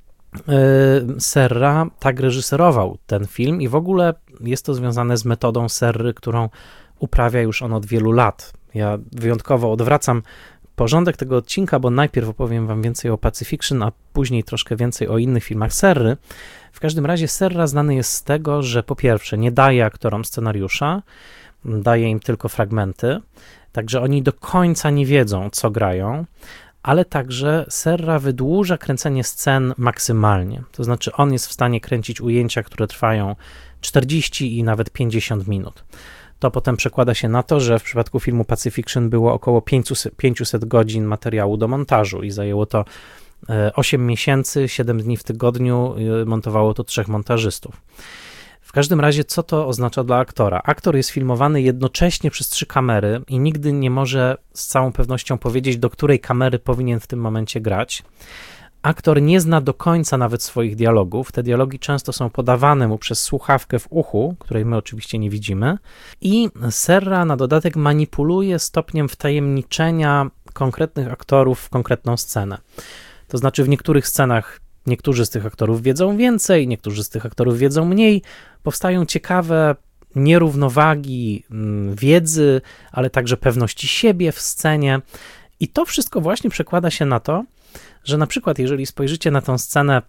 Serra tak reżyserował ten film i w ogóle jest to związane z metodą Serry, którą uprawia już on od wielu lat. Ja wyjątkowo odwracam porządek tego odcinka, bo najpierw opowiem wam więcej o Pacifiction, a później troszkę więcej o innych filmach Serry. W każdym razie Serra znany jest z tego, że po pierwsze nie daje aktorom scenariusza, daje im tylko fragmenty, także oni do końca nie wiedzą, co grają, ale także Serra wydłuża kręcenie scen maksymalnie. To znaczy on jest w stanie kręcić ujęcia, które trwają 40 i nawet 50 minut. To potem przekłada się na to, że w przypadku filmu Pacifiction było około 500 godzin materiału do montażu i zajęło to 8 miesięcy, 7 dni w tygodniu, montowało to 3 montażystów. W każdym razie, co to oznacza dla aktora? Aktor jest filmowany jednocześnie przez 3 kamery i nigdy nie może z całą pewnością powiedzieć, do której kamery powinien w tym momencie grać. Aktor nie zna do końca nawet swoich dialogów. Te dialogi często są podawane mu przez słuchawkę w uchu, której my oczywiście nie widzimy. I Serra na dodatek manipuluje stopniem wtajemniczenia konkretnych aktorów w konkretną scenę. To znaczy w niektórych scenach niektórzy z tych aktorów wiedzą więcej, niektórzy z tych aktorów wiedzą mniej. Powstają ciekawe nierównowagi wiedzy, ale także pewności siebie w scenie. I to wszystko właśnie przekłada się na to, że na przykład jeżeli spojrzycie na tę scenę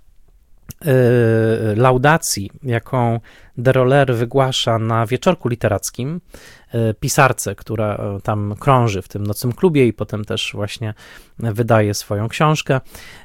laudacji, jaką Deroller wygłasza na wieczorku literackim, pisarce, która tam krąży w tym nocnym klubie i potem też właśnie wydaje swoją książkę,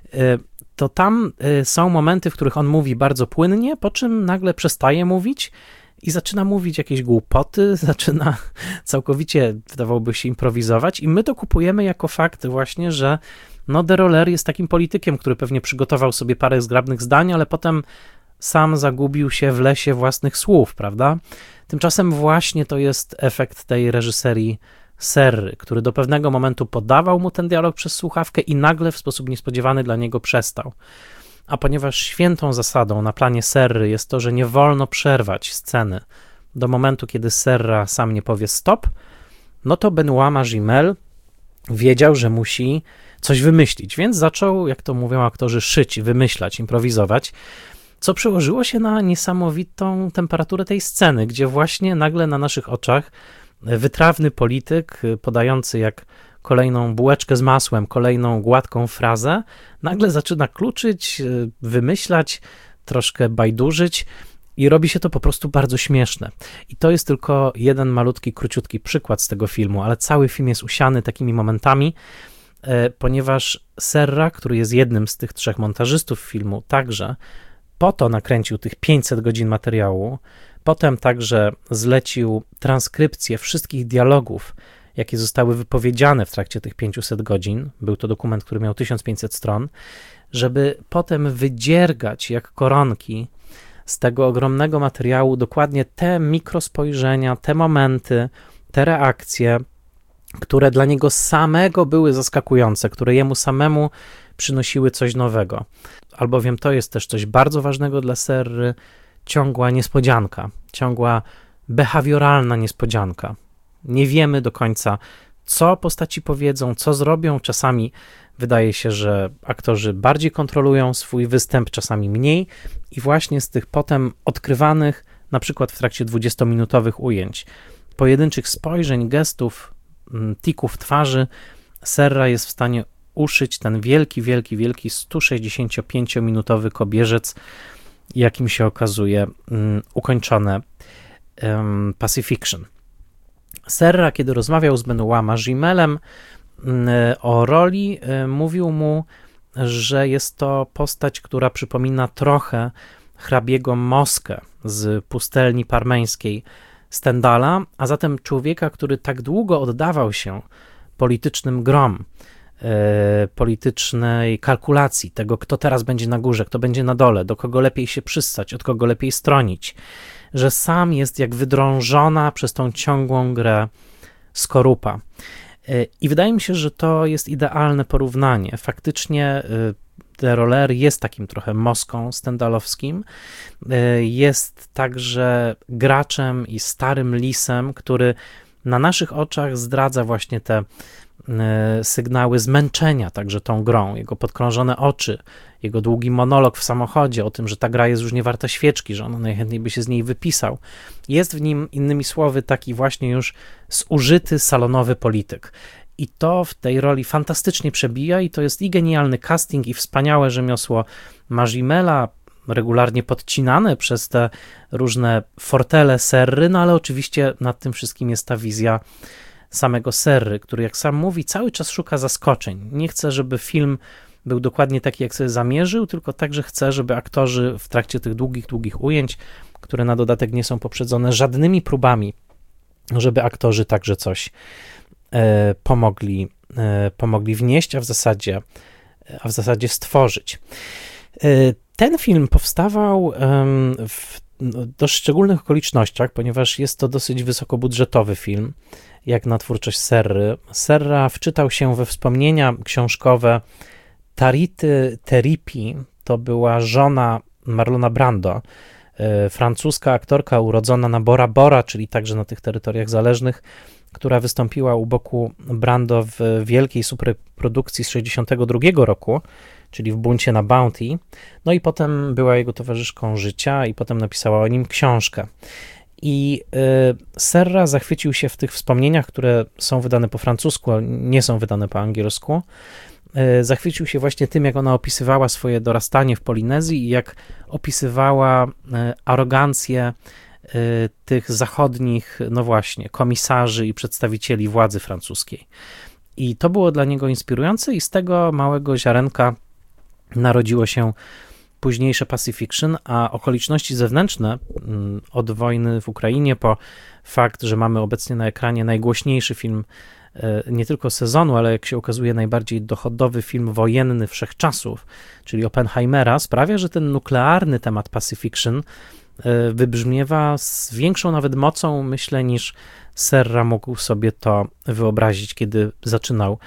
to tam są momenty, w których on mówi bardzo płynnie, po czym nagle przestaje mówić i zaczyna mówić jakieś głupoty, zaczyna całkowicie, wydawałoby się, improwizować i my to kupujemy jako fakt właśnie, że no Deroller jest takim politykiem, który pewnie przygotował sobie parę zgrabnych zdań, ale potem sam zagubił się w lesie własnych słów, prawda? Tymczasem właśnie to jest efekt tej reżyserii Serry, który do pewnego momentu podawał mu ten dialog przez słuchawkę i nagle w sposób niespodziewany dla niego przestał. A ponieważ świętą zasadą na planie Serry jest to, że nie wolno przerwać sceny do momentu, kiedy Serra sam nie powie stop, no to Benoît Magimel wiedział, że musi coś wymyślić, więc zaczął, jak to mówią aktorzy, szyć, wymyślać, improwizować, co przełożyło się na niesamowitą temperaturę tej sceny, gdzie właśnie nagle na naszych oczach wytrawny polityk, podający jak kolejną bułeczkę z masłem, kolejną gładką frazę, nagle zaczyna kluczyć, wymyślać, troszkę bajdurzyć i robi się to po prostu bardzo śmieszne. I to jest tylko jeden malutki, króciutki przykład z tego filmu, ale cały film jest usiany takimi momentami, ponieważ Serra, który jest jednym z tych 3 montażystów filmu, także po to nakręcił tych 500 godzin materiału, potem także zlecił transkrypcję wszystkich dialogów, jakie zostały wypowiedziane w trakcie tych 500 godzin, był to dokument, który miał 1500 stron, żeby potem wydziergać jak koronki z tego ogromnego materiału dokładnie te mikrospojrzenia, te momenty, te reakcje, które dla niego samego były zaskakujące, które jemu samemu przynosiły coś nowego. Albowiem to jest też coś bardzo ważnego dla Serry, ciągła niespodzianka, ciągła behawioralna niespodzianka. Nie wiemy do końca, co postaci powiedzą, co zrobią. Czasami wydaje się, że aktorzy bardziej kontrolują swój występ, czasami mniej i właśnie z tych potem odkrywanych, na przykład w trakcie 20-minutowych ujęć, pojedynczych spojrzeń, gestów, tików twarzy, Serra jest w stanie uszyć ten wielki, wielki, wielki 165-minutowy kobierzec, jakim się okazuje ukończone Pacifiction. Serra, kiedy rozmawiał z Benoît Magimelem o roli, mówił mu, że jest to postać, która przypomina trochę hrabiego Moskę z Pustelni Parmeńskiej Stendhala, a zatem człowieka, który tak długo oddawał się politycznym grom, politycznej kalkulacji tego, kto teraz będzie na górze, kto będzie na dole, do kogo lepiej się przystać, od kogo lepiej stronić, że sam jest jak wydrążona przez tą ciągłą grę skorupa. I wydaje mi się, że to jest idealne porównanie. Faktycznie Deroller jest takim trochę Moską stendhalowskim, jest także graczem i starym lisem, który na naszych oczach zdradza właśnie te sygnały zmęczenia także tą grą, jego podkrążone oczy, jego długi monolog w samochodzie o tym, że ta gra jest już nie warta świeczki, że on najchętniej by się z niej wypisał. Jest w nim, innymi słowy, taki właśnie już zużyty salonowy polityk. I to w tej roli fantastycznie przebija i to jest i genialny casting, i wspaniałe rzemiosło Magimela, regularnie podcinane przez te różne fortele Serry, no ale oczywiście nad tym wszystkim jest ta wizja samego Serry, który, jak sam mówi, cały czas szuka zaskoczeń. Nie chce, żeby film był dokładnie taki, jak sobie zamierzył, tylko także chce, żeby aktorzy w trakcie tych długich ujęć, które na dodatek nie są poprzedzone żadnymi próbami, żeby aktorzy także coś pomogli wnieść, a w zasadzie stworzyć. Ten film powstawał w dość szczególnych okolicznościach, ponieważ jest to dosyć wysokobudżetowy film, jak na twórczość Serry. Serra wczytał się we wspomnienia książkowe Tarity Teripi, to była żona Marlona Brando, francuska aktorka urodzona na Bora Bora, czyli także na tych terytoriach zależnych, która wystąpiła u boku Brando w wielkiej superprodukcji z 1962 roku, czyli w Buncie na Bounty, no i potem była jego towarzyszką życia i potem napisała o nim książkę. I Serra zachwycił się w tych wspomnieniach, które są wydane po francusku, a nie są wydane po angielsku, zachwycił się właśnie tym, jak ona opisywała swoje dorastanie w Polinezji i jak opisywała arogancję tych zachodnich, no właśnie, komisarzy i przedstawicieli władzy francuskiej. I to było dla niego inspirujące i z tego małego ziarenka narodziło się późniejsze Pacifiction, a okoliczności zewnętrzne od wojny w Ukrainie po fakt, że mamy obecnie na ekranie najgłośniejszy film nie tylko sezonu, ale jak się okazuje najbardziej dochodowy film wojenny wszechczasów, czyli Oppenheimera, sprawia, że ten nuklearny temat Pacifiction wybrzmiewa z większą nawet mocą, myślę, niż Serra mógł sobie to wyobrazić, kiedy zaczynał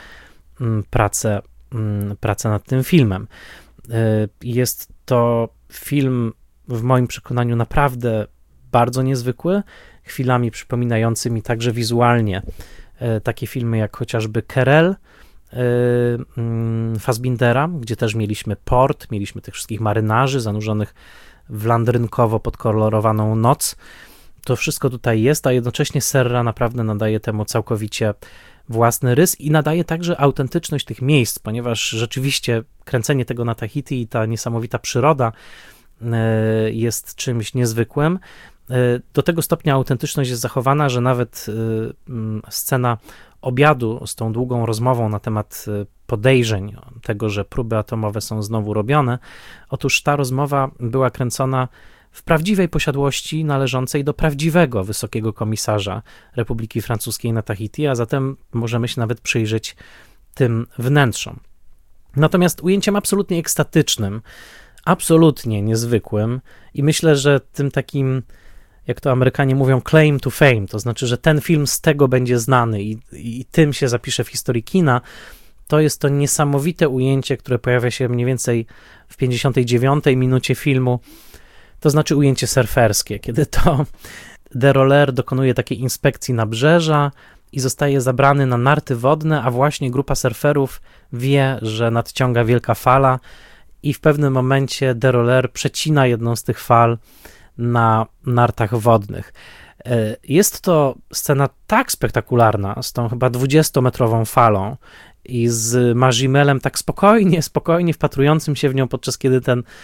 pracę nad tym filmem. Jest to film w moim przekonaniu naprawdę bardzo niezwykły, chwilami przypominający mi także wizualnie takie filmy jak chociażby Querelle Fassbindera, gdzie też mieliśmy port, mieliśmy tych wszystkich marynarzy zanurzonych w landrynkowo podkolorowaną noc. To wszystko tutaj jest, a jednocześnie Serra naprawdę nadaje temu całkowicie własny rys i nadaje także autentyczność tych miejsc, ponieważ rzeczywiście kręcenie tego na Tahiti i ta niesamowita przyroda jest czymś niezwykłym. Do tego stopnia autentyczność jest zachowana, że nawet scena obiadu z tą długą rozmową na temat podejrzeń tego, że próby atomowe są znowu robione, otóż ta rozmowa była kręcona w prawdziwej posiadłości należącej do prawdziwego wysokiego komisarza Republiki Francuskiej na Tahiti, a zatem możemy się nawet przyjrzeć tym wnętrzom. Natomiast ujęciem absolutnie ekstatycznym, absolutnie niezwykłym i myślę, że tym takim, jak to Amerykanie mówią, claim to fame, to znaczy, że ten film z tego będzie znany i tym się zapisze w historii kina, to jest to niesamowite ujęcie, które pojawia się mniej więcej w 59 minucie filmu, to znaczy ujęcie surferskie, kiedy to Deroller dokonuje takiej inspekcji nabrzeża i zostaje zabrany na narty wodne, a właśnie grupa surferów wie, że nadciąga wielka fala i w pewnym momencie Deroller przecina jedną z tych fal na nartach wodnych. Jest to scena tak spektakularna, z tą chyba 20-metrową falą i z Magimelem tak spokojnie wpatrującym się w nią, podczas kiedy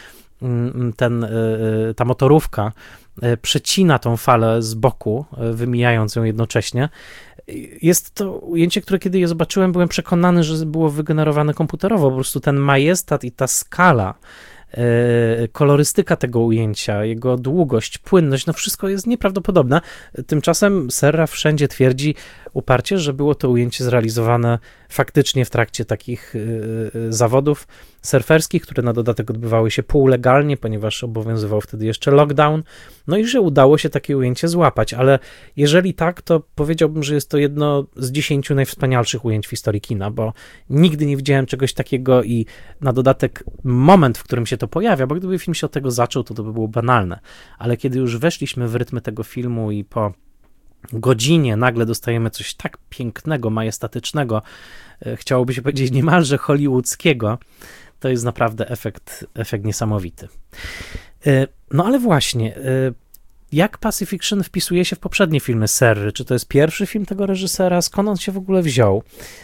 ta motorówka przecina tą falę z boku, wymijając ją jednocześnie. Jest to ujęcie, które kiedy je zobaczyłem, byłem przekonany, że było wygenerowane komputerowo. Po prostu ten majestat i ta skala kolorystyka tego ujęcia, jego długość, płynność, no wszystko jest nieprawdopodobne. Tymczasem Serra wszędzie twierdzi uparcie, że było to ujęcie zrealizowane faktycznie w trakcie takich zawodów surferskich, które na dodatek odbywały się półlegalnie, ponieważ obowiązywał wtedy jeszcze lockdown, no i że udało się takie ujęcie złapać, ale jeżeli tak, to powiedziałbym, że jest to jedno z 10 najwspanialszych ujęć w historii kina, bo nigdy nie widziałem czegoś takiego i na dodatek moment, w którym się to pojawia, bo gdyby film się od tego zaczął, to by było banalne, ale kiedy już weszliśmy w rytmy tego filmu i po godzinie nagle dostajemy coś tak pięknego, majestatycznego, chciałoby się powiedzieć niemalże hollywoodzkiego, to jest naprawdę efekt niesamowity. No ale właśnie, jak Pacific Rim wpisuje się w poprzednie filmy Serry? Czy to jest pierwszy film tego reżysera? Skąd on się w ogóle wziął?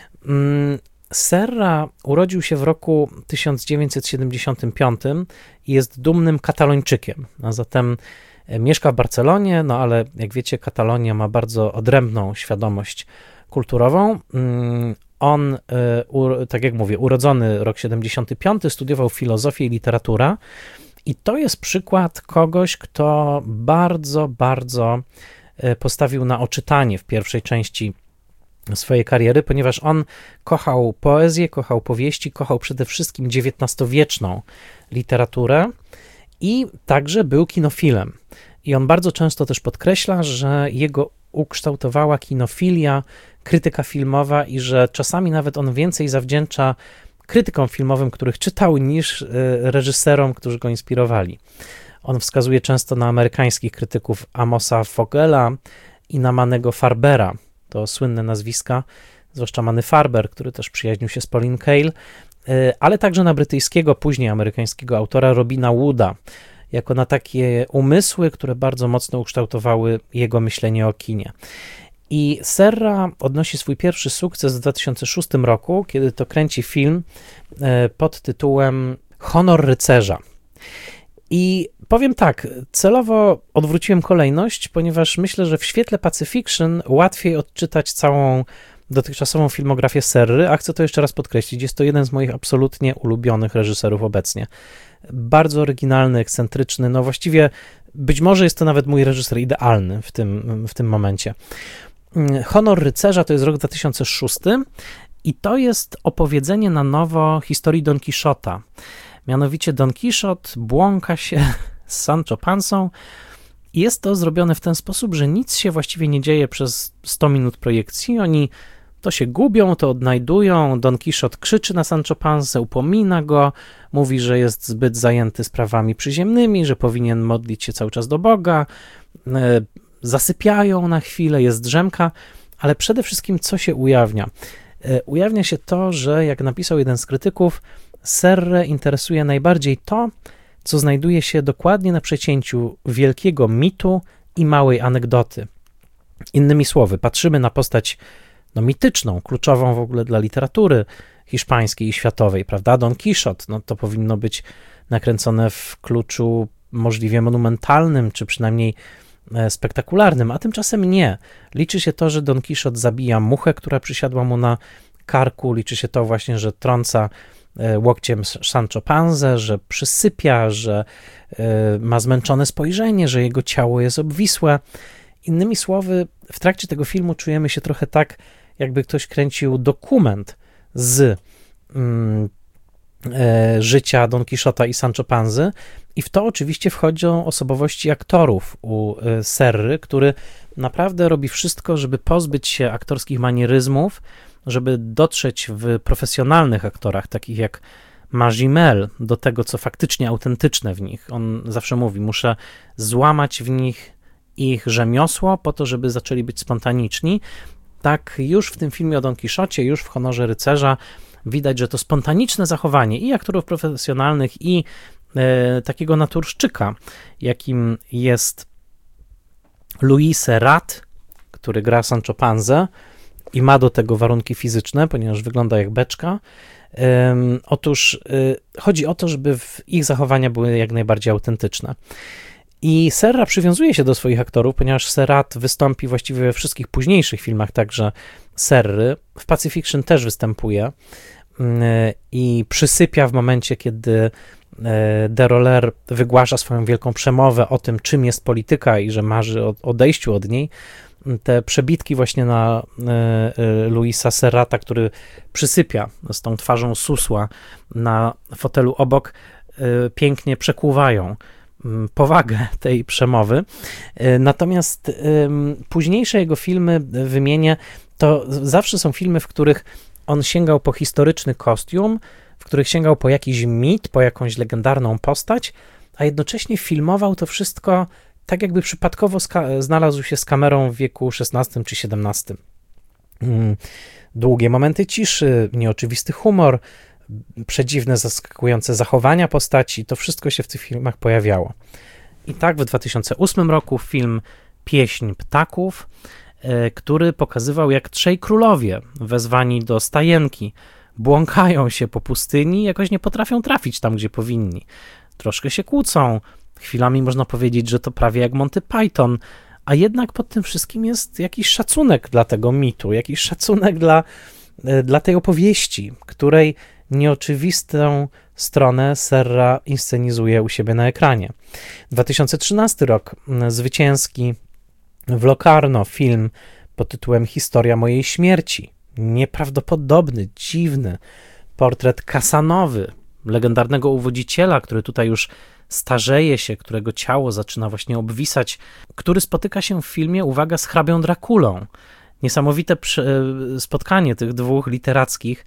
Serra urodził się w roku 1975 i jest dumnym Katalończykiem, a zatem mieszka w Barcelonie, no ale jak wiecie, Katalonia ma bardzo odrębną świadomość kulturową. On, tak jak mówię, urodzony rok 75, studiował filozofię i literaturę i to jest przykład kogoś, kto bardzo, bardzo postawił na oczytanie w pierwszej części swojej kariery, ponieważ on kochał poezję, kochał powieści, kochał przede wszystkim XIX-wieczną literaturę i także był kinofilem. I on bardzo często też podkreśla, że jego ukształtowała kinofilia, krytyka filmowa i że czasami nawet on więcej zawdzięcza krytykom filmowym, których czytał, niż reżyserom, którzy go inspirowali. On wskazuje często na amerykańskich krytyków Amosa Vogela i na Mannego Farbera. To słynne nazwiska, zwłaszcza Manny Farber, który też przyjaźnił się z Pauline Kael, ale także na brytyjskiego, później amerykańskiego autora Robina Wooda, jako na takie umysły, które bardzo mocno ukształtowały jego myślenie o kinie. I Serra odnosi swój pierwszy sukces w 2006 roku, kiedy to kręci film pod tytułem Honor rycerza. I powiem tak, celowo odwróciłem kolejność, ponieważ myślę, że w świetle Pacific Rim łatwiej odczytać całą dotychczasową filmografię Serry, a chcę to jeszcze raz podkreślić, jest to jeden z moich absolutnie ulubionych reżyserów obecnie. Bardzo oryginalny, ekscentryczny, no właściwie być może jest to nawet mój reżyser idealny w tym momencie. Honor rycerza to jest rok 2006 i to jest opowiedzenie na nowo historii Don Quixota. Mianowicie Don Quixote błąka się z Sancho Pansą i jest to zrobione w ten sposób, że nic się właściwie nie dzieje przez 100 minut projekcji. Oni to się gubią, to odnajdują. Don Quixote krzyczy na Sancho Pansę, upomina go, mówi, że jest zbyt zajęty sprawami przyziemnymi, że powinien modlić się cały czas do Boga. Zasypiają na chwilę, jest drzemka, ale przede wszystkim co się ujawnia? Ujawnia się to, że jak napisał jeden z krytyków, Serrę interesuje najbardziej to, co znajduje się dokładnie na przecięciu wielkiego mitu i małej anegdoty. Innymi słowy, patrzymy na postać mityczną, kluczową w ogóle dla literatury hiszpańskiej i światowej, prawda? Don Quixote, no to powinno być nakręcone w kluczu możliwie monumentalnym, czy przynajmniej spektakularnym, a tymczasem nie. Liczy się to, że Don Quixote zabija muchę, która przysiadła mu na karku, liczy się to właśnie, że trąca łokciem Sancho Pansę, że przysypia, że ma zmęczone spojrzenie, że jego ciało jest obwisłe. Innymi słowy, w trakcie tego filmu czujemy się trochę tak, jakby ktoś kręcił dokument z życia Don Quixota i Sancho Pansy i w to oczywiście wchodzą osobowości aktorów u Serry, który naprawdę robi wszystko, żeby pozbyć się aktorskich manieryzmów, żeby dotrzeć w profesjonalnych aktorach, takich jak Magimel, do tego, co faktycznie autentyczne w nich. On zawsze mówi, muszę złamać w nich ich rzemiosło po to, żeby zaczęli być spontaniczni. Tak już w tym filmie o Don Quixocie, już w Honorze rycerza widać, że to spontaniczne zachowanie i aktorów profesjonalnych, i takiego naturszczyka, jakim jest Louis Serrat, który gra Sancho Pansę i ma do tego warunki fizyczne, ponieważ wygląda jak beczka. Otóż chodzi o to, żeby ich zachowania były jak najbardziej autentyczne. I Serra przywiązuje się do swoich aktorów, ponieważ Serrat wystąpi właściwie we wszystkich późniejszych filmach, także Serry. W Pacific Rim też występuje. i przysypia w momencie, kiedy Deroller wygłasza swoją wielką przemowę o tym, czym jest polityka i że marzy o odejściu od niej. Te przebitki właśnie na Louisa Serrata, który przysypia z tą twarzą susła na fotelu obok, pięknie przekuwają powagę tej przemowy. Natomiast późniejsze jego filmy wymienię, to zawsze są filmy, w których on sięgał po historyczny kostium, w których sięgał po jakiś mit, po jakąś legendarną postać, a jednocześnie filmował to wszystko tak, jakby przypadkowo znalazł się z kamerą w wieku XVI czy XVII. Długie momenty ciszy, nieoczywisty humor, przedziwne, zaskakujące zachowania postaci, to wszystko się w tych filmach pojawiało. I tak w 2008 roku film Pieśń ptaków, który pokazywał, jak trzej królowie wezwani do stajenki błąkają się po pustyni, jakoś nie potrafią trafić tam, gdzie powinni. Troszkę się kłócą, chwilami można powiedzieć, że to prawie jak Monty Python, a jednak pod tym wszystkim jest jakiś szacunek dla tego mitu, jakiś szacunek dla tej opowieści, której nieoczywistą stronę Serra inscenizuje u siebie na ekranie. 2013 rok, zwycięski w Locarno film pod tytułem Historia mojej śmierci. Nieprawdopodobny, dziwny portret Casanowy, legendarnego uwodziciela, który tutaj już starzeje się, którego ciało zaczyna właśnie obwisać, który spotyka się w filmie, uwaga, z hrabią Drakulą. Niesamowite spotkanie tych dwóch literackich,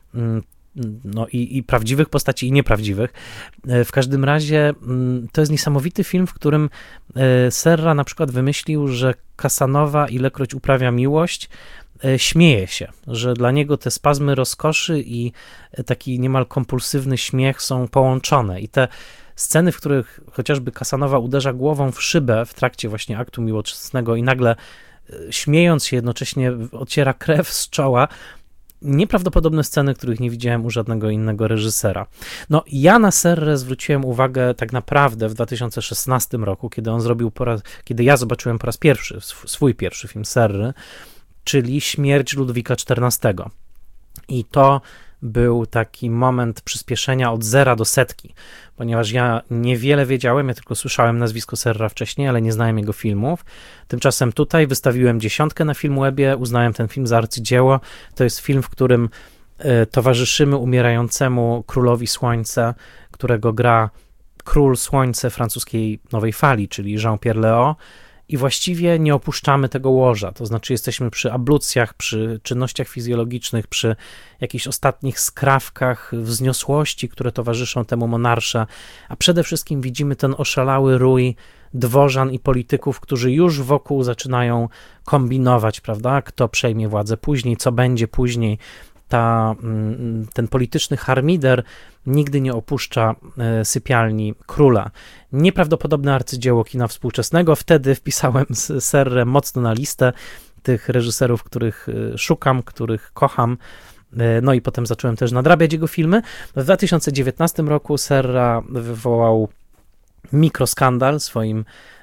no i prawdziwych postaci, i nieprawdziwych. W każdym razie to jest niesamowity film, w którym Serra na przykład wymyślił, że Casanowa, ilekroć uprawia miłość, śmieje się, że dla niego te spazmy rozkoszy i taki niemal kompulsywny śmiech są połączone. I te sceny, w których chociażby Casanowa uderza głową w szybę w trakcie właśnie aktu miłosnego i nagle śmiejąc się jednocześnie ociera krew z czoła, nieprawdopodobne sceny, których nie widziałem u żadnego innego reżysera. No, ja na Serrę zwróciłem uwagę tak naprawdę w 2016 roku, kiedy ja zobaczyłem po raz pierwszy swój pierwszy film Serry, czyli Śmierć Ludwika XIV. I to był taki moment przyspieszenia od 0 do 100, ponieważ ja niewiele wiedziałem, ja tylko słyszałem nazwisko Serra wcześniej, ale nie znałem jego filmów. Tymczasem tutaj wystawiłem 10 na Filmwebie, uznałem ten film za arcydzieło. To jest film, w którym towarzyszymy umierającemu królowi słońca, którego gra król słońce francuskiej nowej fali, czyli Jean-Pierre Léaud, i właściwie nie opuszczamy tego łoża, to znaczy jesteśmy przy ablucjach, przy czynnościach fizjologicznych, przy jakichś ostatnich skrawkach wzniosłości, które towarzyszą temu monarsze, a przede wszystkim widzimy ten oszalały rój dworzan i polityków, którzy już wokół zaczynają kombinować, prawda, kto przejmie władzę później, co będzie później. Ten polityczny harmider nigdy nie opuszcza sypialni króla. Nieprawdopodobne arcydzieło kina współczesnego. Wtedy wpisałem Serrę mocno na listę tych reżyserów, których szukam, których kocham. No i potem zacząłem też nadrabiać jego filmy. W 2019 roku Serra wywołał mikroskandal swoim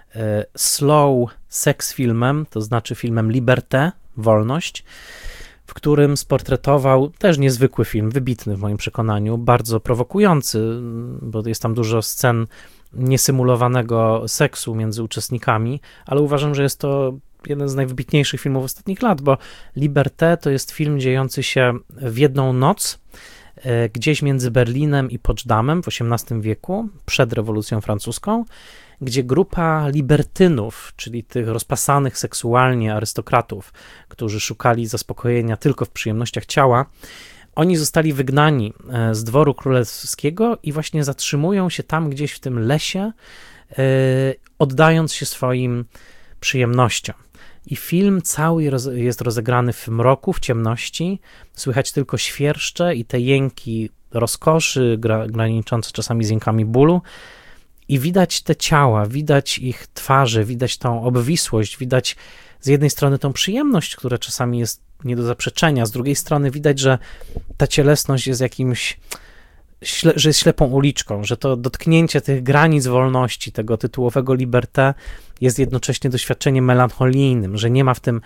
slow sex filmem, to znaczy filmem Liberté, Wolność, w którym sportretował też niezwykły film, wybitny w moim przekonaniu, bardzo prowokujący, bo jest tam dużo scen niesymulowanego seksu między uczestnikami, ale uważam, że jest to jeden z najwybitniejszych filmów ostatnich lat, bo Liberté to jest film dziejący się w jedną noc, gdzieś między Berlinem i Poczdamem w XVIII wieku, przed rewolucją francuską, gdzie grupa libertynów, czyli tych rozpasanych seksualnie arystokratów, którzy szukali zaspokojenia tylko w przyjemnościach ciała, oni zostali wygnani z dworu królewskiego i właśnie zatrzymują się tam gdzieś w tym lesie, oddając się swoim przyjemnościom. I film cały jest rozegrany w mroku, w ciemności, słychać tylko świerszcze i te jęki rozkoszy, graniczące czasami z jękami bólu, i widać te ciała, widać ich twarze, widać tą obwisłość, widać z jednej strony tą przyjemność, która czasami jest nie do zaprzeczenia, z drugiej strony widać, że ta cielesność jest jakimś, że jest ślepą uliczką, że to dotknięcie tych granic wolności, tego tytułowego liberté jest jednocześnie doświadczeniem melancholijnym, że nie ma w tym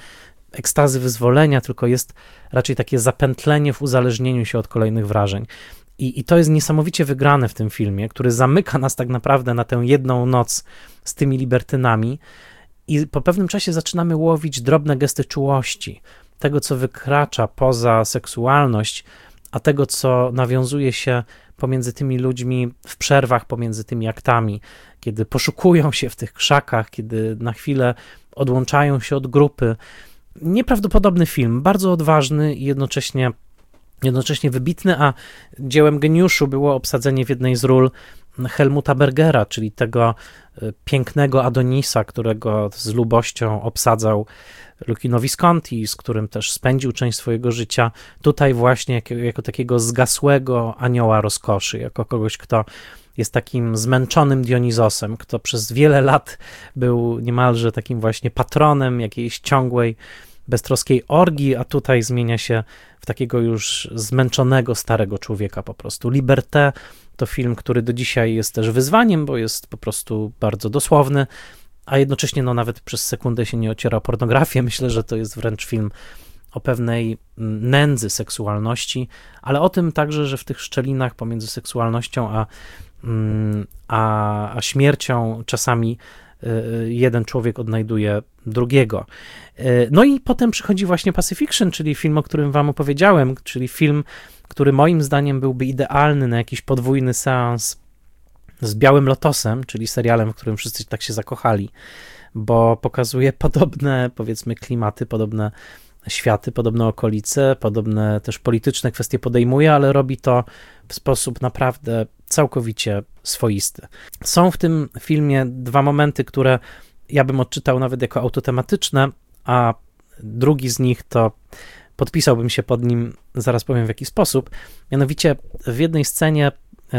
ekstazy wyzwolenia, tylko jest raczej takie zapętlenie w uzależnieniu się od kolejnych wrażeń. I to jest niesamowicie wygrane w tym filmie, który zamyka nas tak naprawdę na tę jedną noc z tymi libertynami i po pewnym czasie zaczynamy łowić drobne gesty czułości, tego, co wykracza poza seksualność, a tego, co nawiązuje się pomiędzy tymi ludźmi w przerwach pomiędzy tymi aktami, kiedy poszukują się w tych krzakach, kiedy na chwilę odłączają się od grupy. Nieprawdopodobny film, bardzo odważny i jednocześnie wybitny, a dziełem geniuszu było obsadzenie w jednej z ról Helmuta Bergera, czyli tego pięknego Adonisa, którego z lubością obsadzał Luchino Visconti, z którym też spędził część swojego życia, tutaj właśnie jako takiego zgasłego anioła rozkoszy, jako kogoś, kto jest takim zmęczonym Dionizosem, kto przez wiele lat był niemalże takim właśnie patronem jakiejś ciągłej, beztroskiej orgii, a tutaj zmienia się w takiego już zmęczonego, starego człowieka po prostu. Liberté to film, który do dzisiaj jest też wyzwaniem, bo jest po prostu bardzo dosłowny, a jednocześnie nawet przez sekundę się nie ociera o pornografię. Myślę, że to jest wręcz film o pewnej nędzy seksualności, ale o tym także, że w tych szczelinach pomiędzy seksualnością a śmiercią czasami jeden człowiek odnajduje drugiego. No i potem przychodzi właśnie Pacifiction, czyli film, o którym wam opowiedziałem, czyli film, który moim zdaniem byłby idealny na jakiś podwójny seans z Białym Lotosem, czyli serialem, w którym wszyscy tak się zakochali, bo pokazuje podobne, powiedzmy, klimaty, podobne światy, podobne okolice, podobne też polityczne kwestie podejmuje, ale robi to w sposób naprawdę całkowicie swoisty. Są w tym filmie dwa momenty, które ja bym odczytał nawet jako autotematyczne, a drugi z nich to podpisałbym się pod nim, zaraz powiem w jaki sposób. Mianowicie w jednej scenie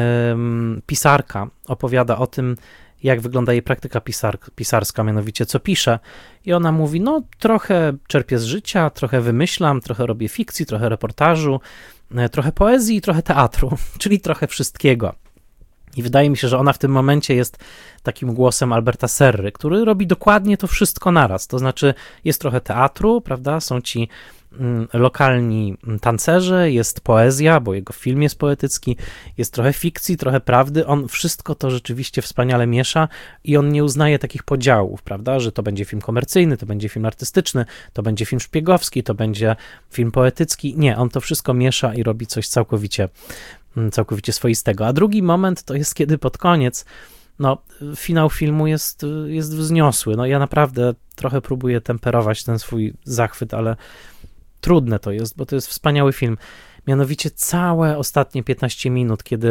pisarka opowiada o tym, jak wygląda jej praktyka pisarska, mianowicie co pisze. I ona mówi, no trochę czerpię z życia, trochę wymyślam, trochę robię fikcji, trochę reportażu, trochę poezji i trochę teatru, czyli trochę wszystkiego. I wydaje mi się, że ona w tym momencie jest takim głosem Alberta Serry, który robi dokładnie to wszystko naraz. To znaczy jest trochę teatru, prawda, są ci lokalni tancerze, jest poezja, bo jego film jest poetycki, jest trochę fikcji, trochę prawdy, on wszystko to rzeczywiście wspaniale miesza i on nie uznaje takich podziałów, prawda, że to będzie film komercyjny, to będzie film artystyczny, to będzie film szpiegowski, to będzie film poetycki. Nie, on to wszystko miesza i robi coś całkowicie swoistego. A drugi moment to jest, kiedy pod koniec, finał filmu jest wzniosły. Ja naprawdę trochę próbuję temperować ten swój zachwyt, ale trudne to jest, bo to jest wspaniały film. Mianowicie całe ostatnie 15 minut, kiedy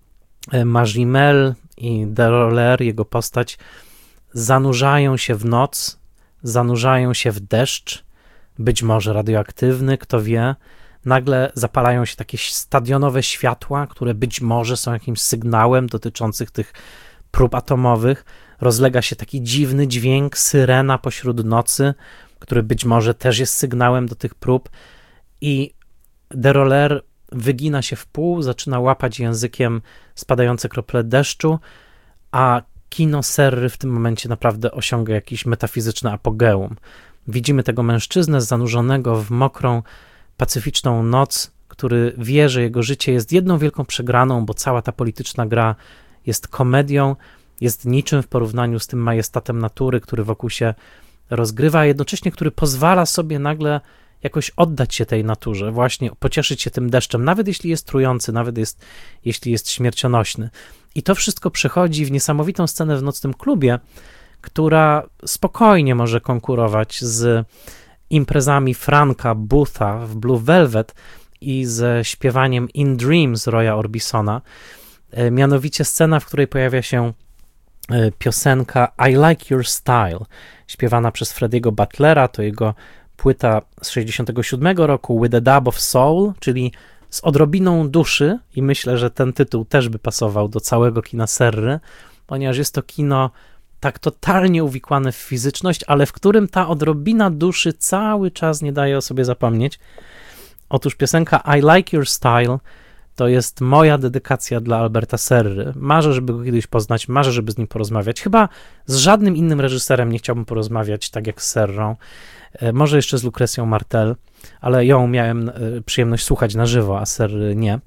Magimel i Deroller, jego postać, zanurzają się w noc, zanurzają się w deszcz, być może radioaktywny, kto wie, nagle zapalają się takie stadionowe światła, które być może są jakimś sygnałem dotyczących tych prób atomowych, rozlega się taki dziwny dźwięk, syrena pośród nocy, który być może też jest sygnałem do tych prób i Deroller wygina się w pół, zaczyna łapać językiem spadające krople deszczu, a kino Serry w tym momencie naprawdę osiąga jakiś metafizyczny apogeum. Widzimy tego mężczyznę zanurzonego w mokrą, pacyficzną noc, który wie, że jego życie jest jedną wielką przegraną, bo cała ta polityczna gra jest komedią, jest niczym w porównaniu z tym majestatem natury, który wokół się rozgrywa, a jednocześnie który pozwala sobie nagle jakoś oddać się tej naturze, właśnie pocieszyć się tym deszczem, nawet jeśli jest trujący, nawet jeśli jest śmiercionośny. I to wszystko przechodzi w niesamowitą scenę w nocnym klubie, która spokojnie może konkurować z imprezami Franka Bootha w Blue Velvet i ze śpiewaniem In Dreams Roya Orbisona. Mianowicie scena, w której pojawia się piosenka I Like Your Style, śpiewana przez Frediego Butlera, to jego płyta z 1967 roku, With a Dab of Soul, czyli z odrobiną duszy, i myślę, że ten tytuł też by pasował do całego kina Serry, ponieważ jest to kino tak totalnie uwikłane w fizyczność, ale w którym ta odrobina duszy cały czas nie daje o sobie zapomnieć. Otóż piosenka I Like Your Style To jest moja dedykacja dla Alberta Serry. Marzę, żeby go kiedyś poznać, marzę, żeby z nim porozmawiać. Chyba z żadnym innym reżyserem nie chciałbym porozmawiać tak jak z Serrą. Może jeszcze z Lucrecją Martel, ale ją miałem przyjemność słuchać na żywo, a Serry nie.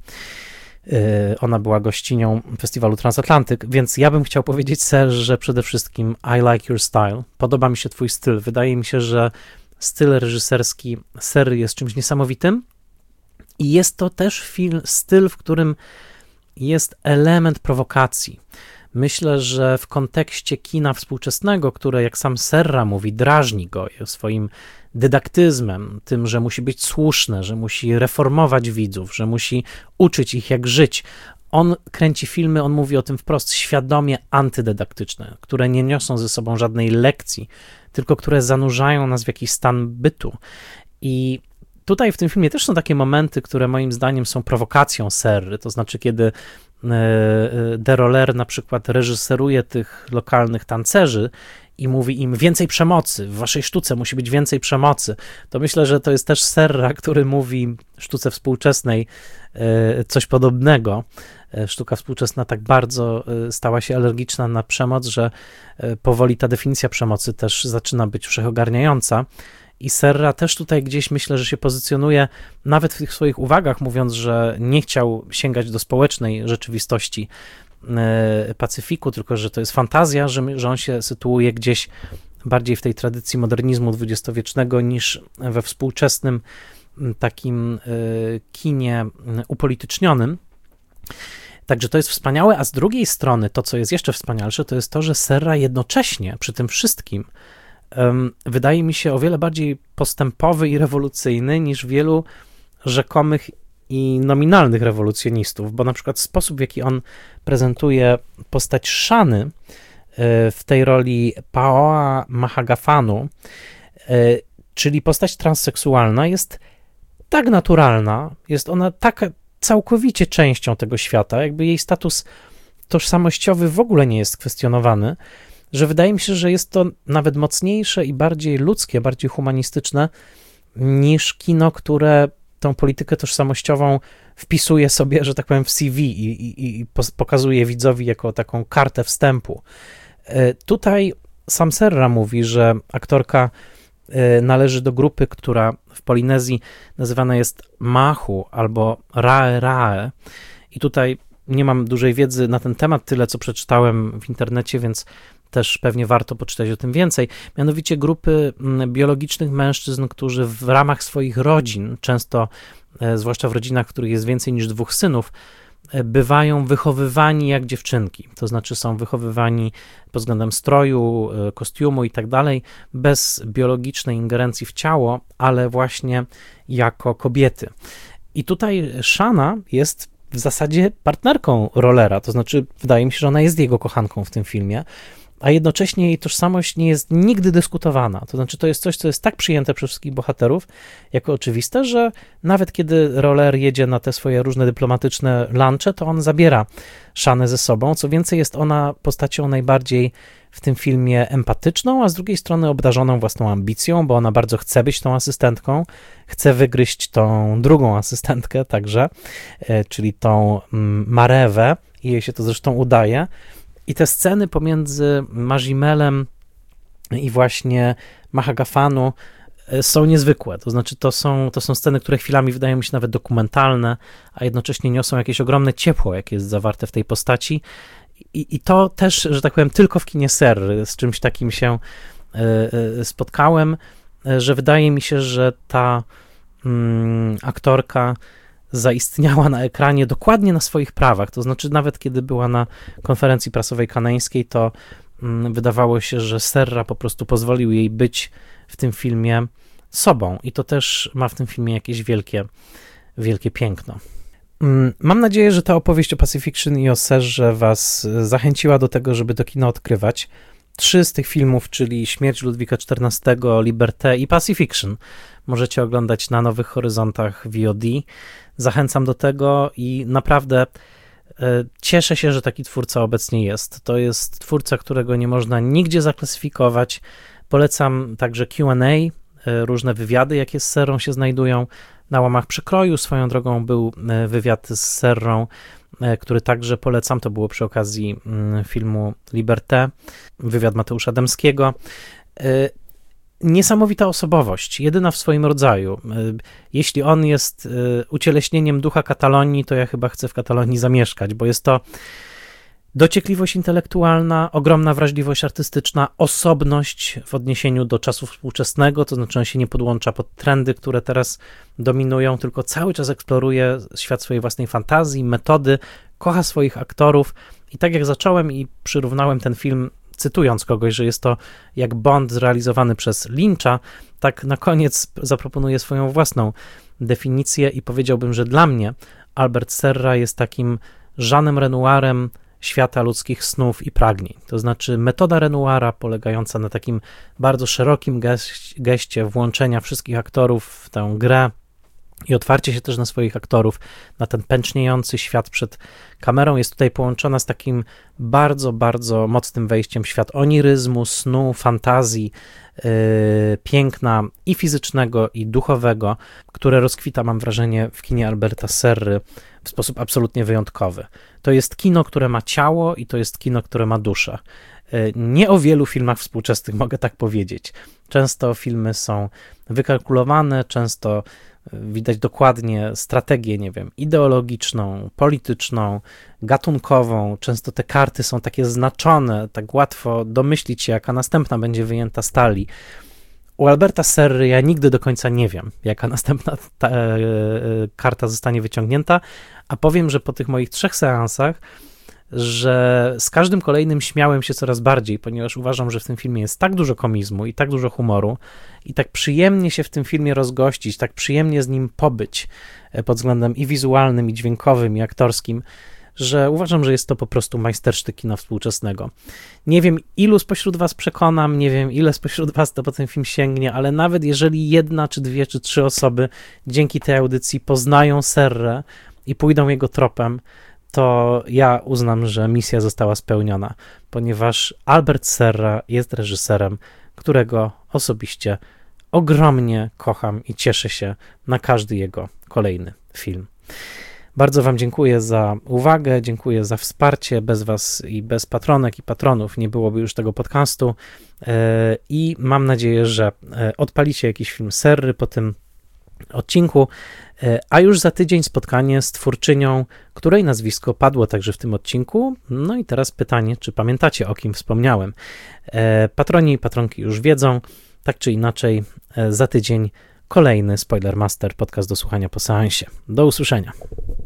Ona była gościnią festiwalu Transatlantyk, więc ja bym chciał powiedzieć Serrze przede wszystkim I like your style. Podoba mi się twój styl. Wydaje mi się, że styl reżyserski Serry jest czymś niesamowitym i jest to też styl, w którym jest element prowokacji. Myślę, że w kontekście kina współczesnego, które, jak sam Serra mówi, drażni go swoim dydaktyzmem, tym, że musi być słuszne, że musi reformować widzów, że musi uczyć ich, jak żyć. On kręci filmy, on mówi o tym wprost, świadomie antydydaktyczne, które nie niosą ze sobą żadnej lekcji, tylko które zanurzają nas w jakiś stan bytu. I tutaj w tym filmie też są takie momenty, które moim zdaniem są prowokacją Serry, to znaczy kiedy Deroller na przykład reżyseruje tych lokalnych tancerzy i mówi im więcej przemocy, w waszej sztuce musi być więcej przemocy, to myślę, że to jest też Serra, który mówi sztuce współczesnej coś podobnego. Sztuka współczesna tak bardzo stała się alergiczna na przemoc, że powoli ta definicja przemocy też zaczyna być wszechogarniająca. I Serra też tutaj gdzieś myślę, że się pozycjonuje nawet w tych swoich uwagach, mówiąc, że nie chciał sięgać do społecznej rzeczywistości Pacyfiku, tylko że to jest fantazja, że on się sytuuje gdzieś bardziej w tej tradycji modernizmu dwudziestowiecznego niż we współczesnym takim kinie upolitycznionym. Także to jest wspaniałe, a z drugiej strony to, co jest jeszcze wspanialsze, to jest to, że Serra jednocześnie przy tym wszystkim wydaje mi się o wiele bardziej postępowy i rewolucyjny niż wielu rzekomych i nominalnych rewolucjonistów, bo na przykład sposób, w jaki on prezentuje postać Shany w tej roli Paoa Mahagafanu, czyli postać transseksualna, jest tak naturalna, jest ona tak całkowicie częścią tego świata, jakby jej status tożsamościowy w ogóle nie jest kwestionowany, że wydaje mi się, że jest to nawet mocniejsze i bardziej ludzkie, bardziej humanistyczne niż kino, które tą politykę tożsamościową wpisuje sobie, że tak powiem, w CV i pokazuje widzowi jako taką kartę wstępu. Tutaj sam Serra mówi, że aktorka należy do grupy, która w Polinezji nazywana jest Mahu albo Rae Rae i tutaj nie mam dużej wiedzy na ten temat, tyle co przeczytałem w internecie, więc też pewnie warto poczytać o tym więcej. Mianowicie grupy biologicznych mężczyzn, którzy w ramach swoich rodzin, często zwłaszcza w rodzinach, w których jest więcej niż 2 synów, bywają wychowywani jak dziewczynki. To znaczy są wychowywani pod względem stroju, kostiumu i tak dalej, bez biologicznej ingerencji w ciało, ale właśnie jako kobiety. I tutaj Shana jest w zasadzie partnerką Rollera, to znaczy wydaje mi się, że ona jest jego kochanką w tym filmie, a jednocześnie jej tożsamość nie jest nigdy dyskutowana. To znaczy to jest coś, co jest tak przyjęte przez wszystkich bohaterów, jako oczywiste, że nawet kiedy Roller jedzie na te swoje różne dyplomatyczne lunche, to on zabiera Shanę ze sobą. Co więcej, jest ona postacią najbardziej w tym filmie empatyczną, a z drugiej strony obdarzoną własną ambicją, bo ona bardzo chce być tą asystentką, chce wygryźć tą drugą asystentkę także, czyli tą Marewę i jej się to zresztą udaje. I te sceny pomiędzy Majimelem i właśnie Mahagafanu są niezwykłe. To znaczy to są sceny, które chwilami wydają mi się nawet dokumentalne, a jednocześnie niosą jakieś ogromne ciepło, jakie jest zawarte w tej postaci. I to też, że tak powiem, tylko w kinie Serry z czymś takim się spotkałem, że wydaje mi się, że ta aktorka zaistniała na ekranie dokładnie na swoich prawach, to znaczy nawet kiedy była na konferencji prasowej kaneńskiej, to wydawało się, że Serra po prostu pozwolił jej być w tym filmie sobą i to też ma w tym filmie jakieś wielkie piękno. Mam nadzieję, że ta opowieść o Pacifiction i o Serrze was zachęciła do tego, żeby to kino odkrywać. 3 z tych filmów, czyli Śmierć Ludwika XIV, Liberté i Pacifiction, możecie oglądać na Nowych Horyzontach VOD. Zachęcam do tego i naprawdę cieszę się, że taki twórca obecnie jest. To jest twórca, którego nie można nigdzie zaklasyfikować. Polecam także Q&A, różne wywiady, jakie z Serrą się znajdują. na łamach przekroju. Swoją drogą był wywiad z Serrą, który także polecam, to było przy okazji filmu Liberté, wywiad Mateusza Dębskiego. Niesamowita osobowość, jedyna w swoim rodzaju. Jeśli on jest ucieleśnieniem ducha Katalonii, to ja chyba chcę w Katalonii zamieszkać, bo jest to dociekliwość intelektualna, ogromna wrażliwość artystyczna, osobność w odniesieniu do czasu współczesnego, to znaczy on się nie podłącza pod trendy, które teraz dominują, tylko cały czas eksploruje świat swojej własnej fantazji, metody, kocha swoich aktorów i tak jak zacząłem i przyrównałem ten film, cytując kogoś, że jest to jak Bond zrealizowany przez Lyncha, tak na koniec zaproponuję swoją własną definicję i powiedziałbym, że dla mnie Albert Serra jest takim Jeanem Renoirem świata ludzkich snów i pragnień. To znaczy metoda Renoira polegająca na takim bardzo szerokim geście włączenia wszystkich aktorów w tę grę i otwarcie się też na swoich aktorów, na ten pęczniejący świat przed kamerą jest tutaj połączona z takim bardzo, bardzo mocnym wejściem w świat oniryzmu, snu, fantazji, piękna i fizycznego, i duchowego, które rozkwita, mam wrażenie, w kinie Alberta Serry w sposób absolutnie wyjątkowy. To jest kino, które ma ciało i to jest kino, które ma duszę. Nie o wielu filmach współczesnych mogę tak powiedzieć. Często filmy są wykalkulowane, często widać dokładnie strategię, nie wiem, ideologiczną, polityczną, gatunkową. Często te karty są takie znaczone, tak łatwo domyślić się, jaka następna będzie wyjęta z talii. U Alberta Serry ja nigdy do końca nie wiem, jaka następna karta zostanie wyciągnięta, a powiem, że po tych moich 3 seansach, że z każdym kolejnym śmiałem się coraz bardziej, ponieważ uważam, że w tym filmie jest tak dużo komizmu i tak dużo humoru i tak przyjemnie się w tym filmie rozgościć, tak przyjemnie z nim pobyć pod względem i wizualnym, i dźwiękowym, i aktorskim, że uważam, że jest to po prostu majstersztyk kina współczesnego. Nie wiem, ilu spośród was przekonam, nie wiem, ile spośród was to po ten film sięgnie, ale nawet jeżeli 1, czy 2, czy 3 osoby dzięki tej audycji poznają Serrę i pójdą jego tropem, to ja uznam, że misja została spełniona, ponieważ Albert Serra jest reżyserem, którego osobiście ogromnie kocham i cieszę się na każdy jego kolejny film. Bardzo wam dziękuję za uwagę, dziękuję za wsparcie. Bez was i bez patronek i patronów nie byłoby już tego podcastu i mam nadzieję, że odpalicie jakiś film Serry po tym odcinku, a już za tydzień spotkanie z twórczynią, której nazwisko padło także w tym odcinku. No i teraz pytanie, czy pamiętacie, o kim wspomniałem? Patroni i patronki już wiedzą, tak czy inaczej, za tydzień kolejny Spoilermaster, podcast do słuchania po seansie. Do usłyszenia.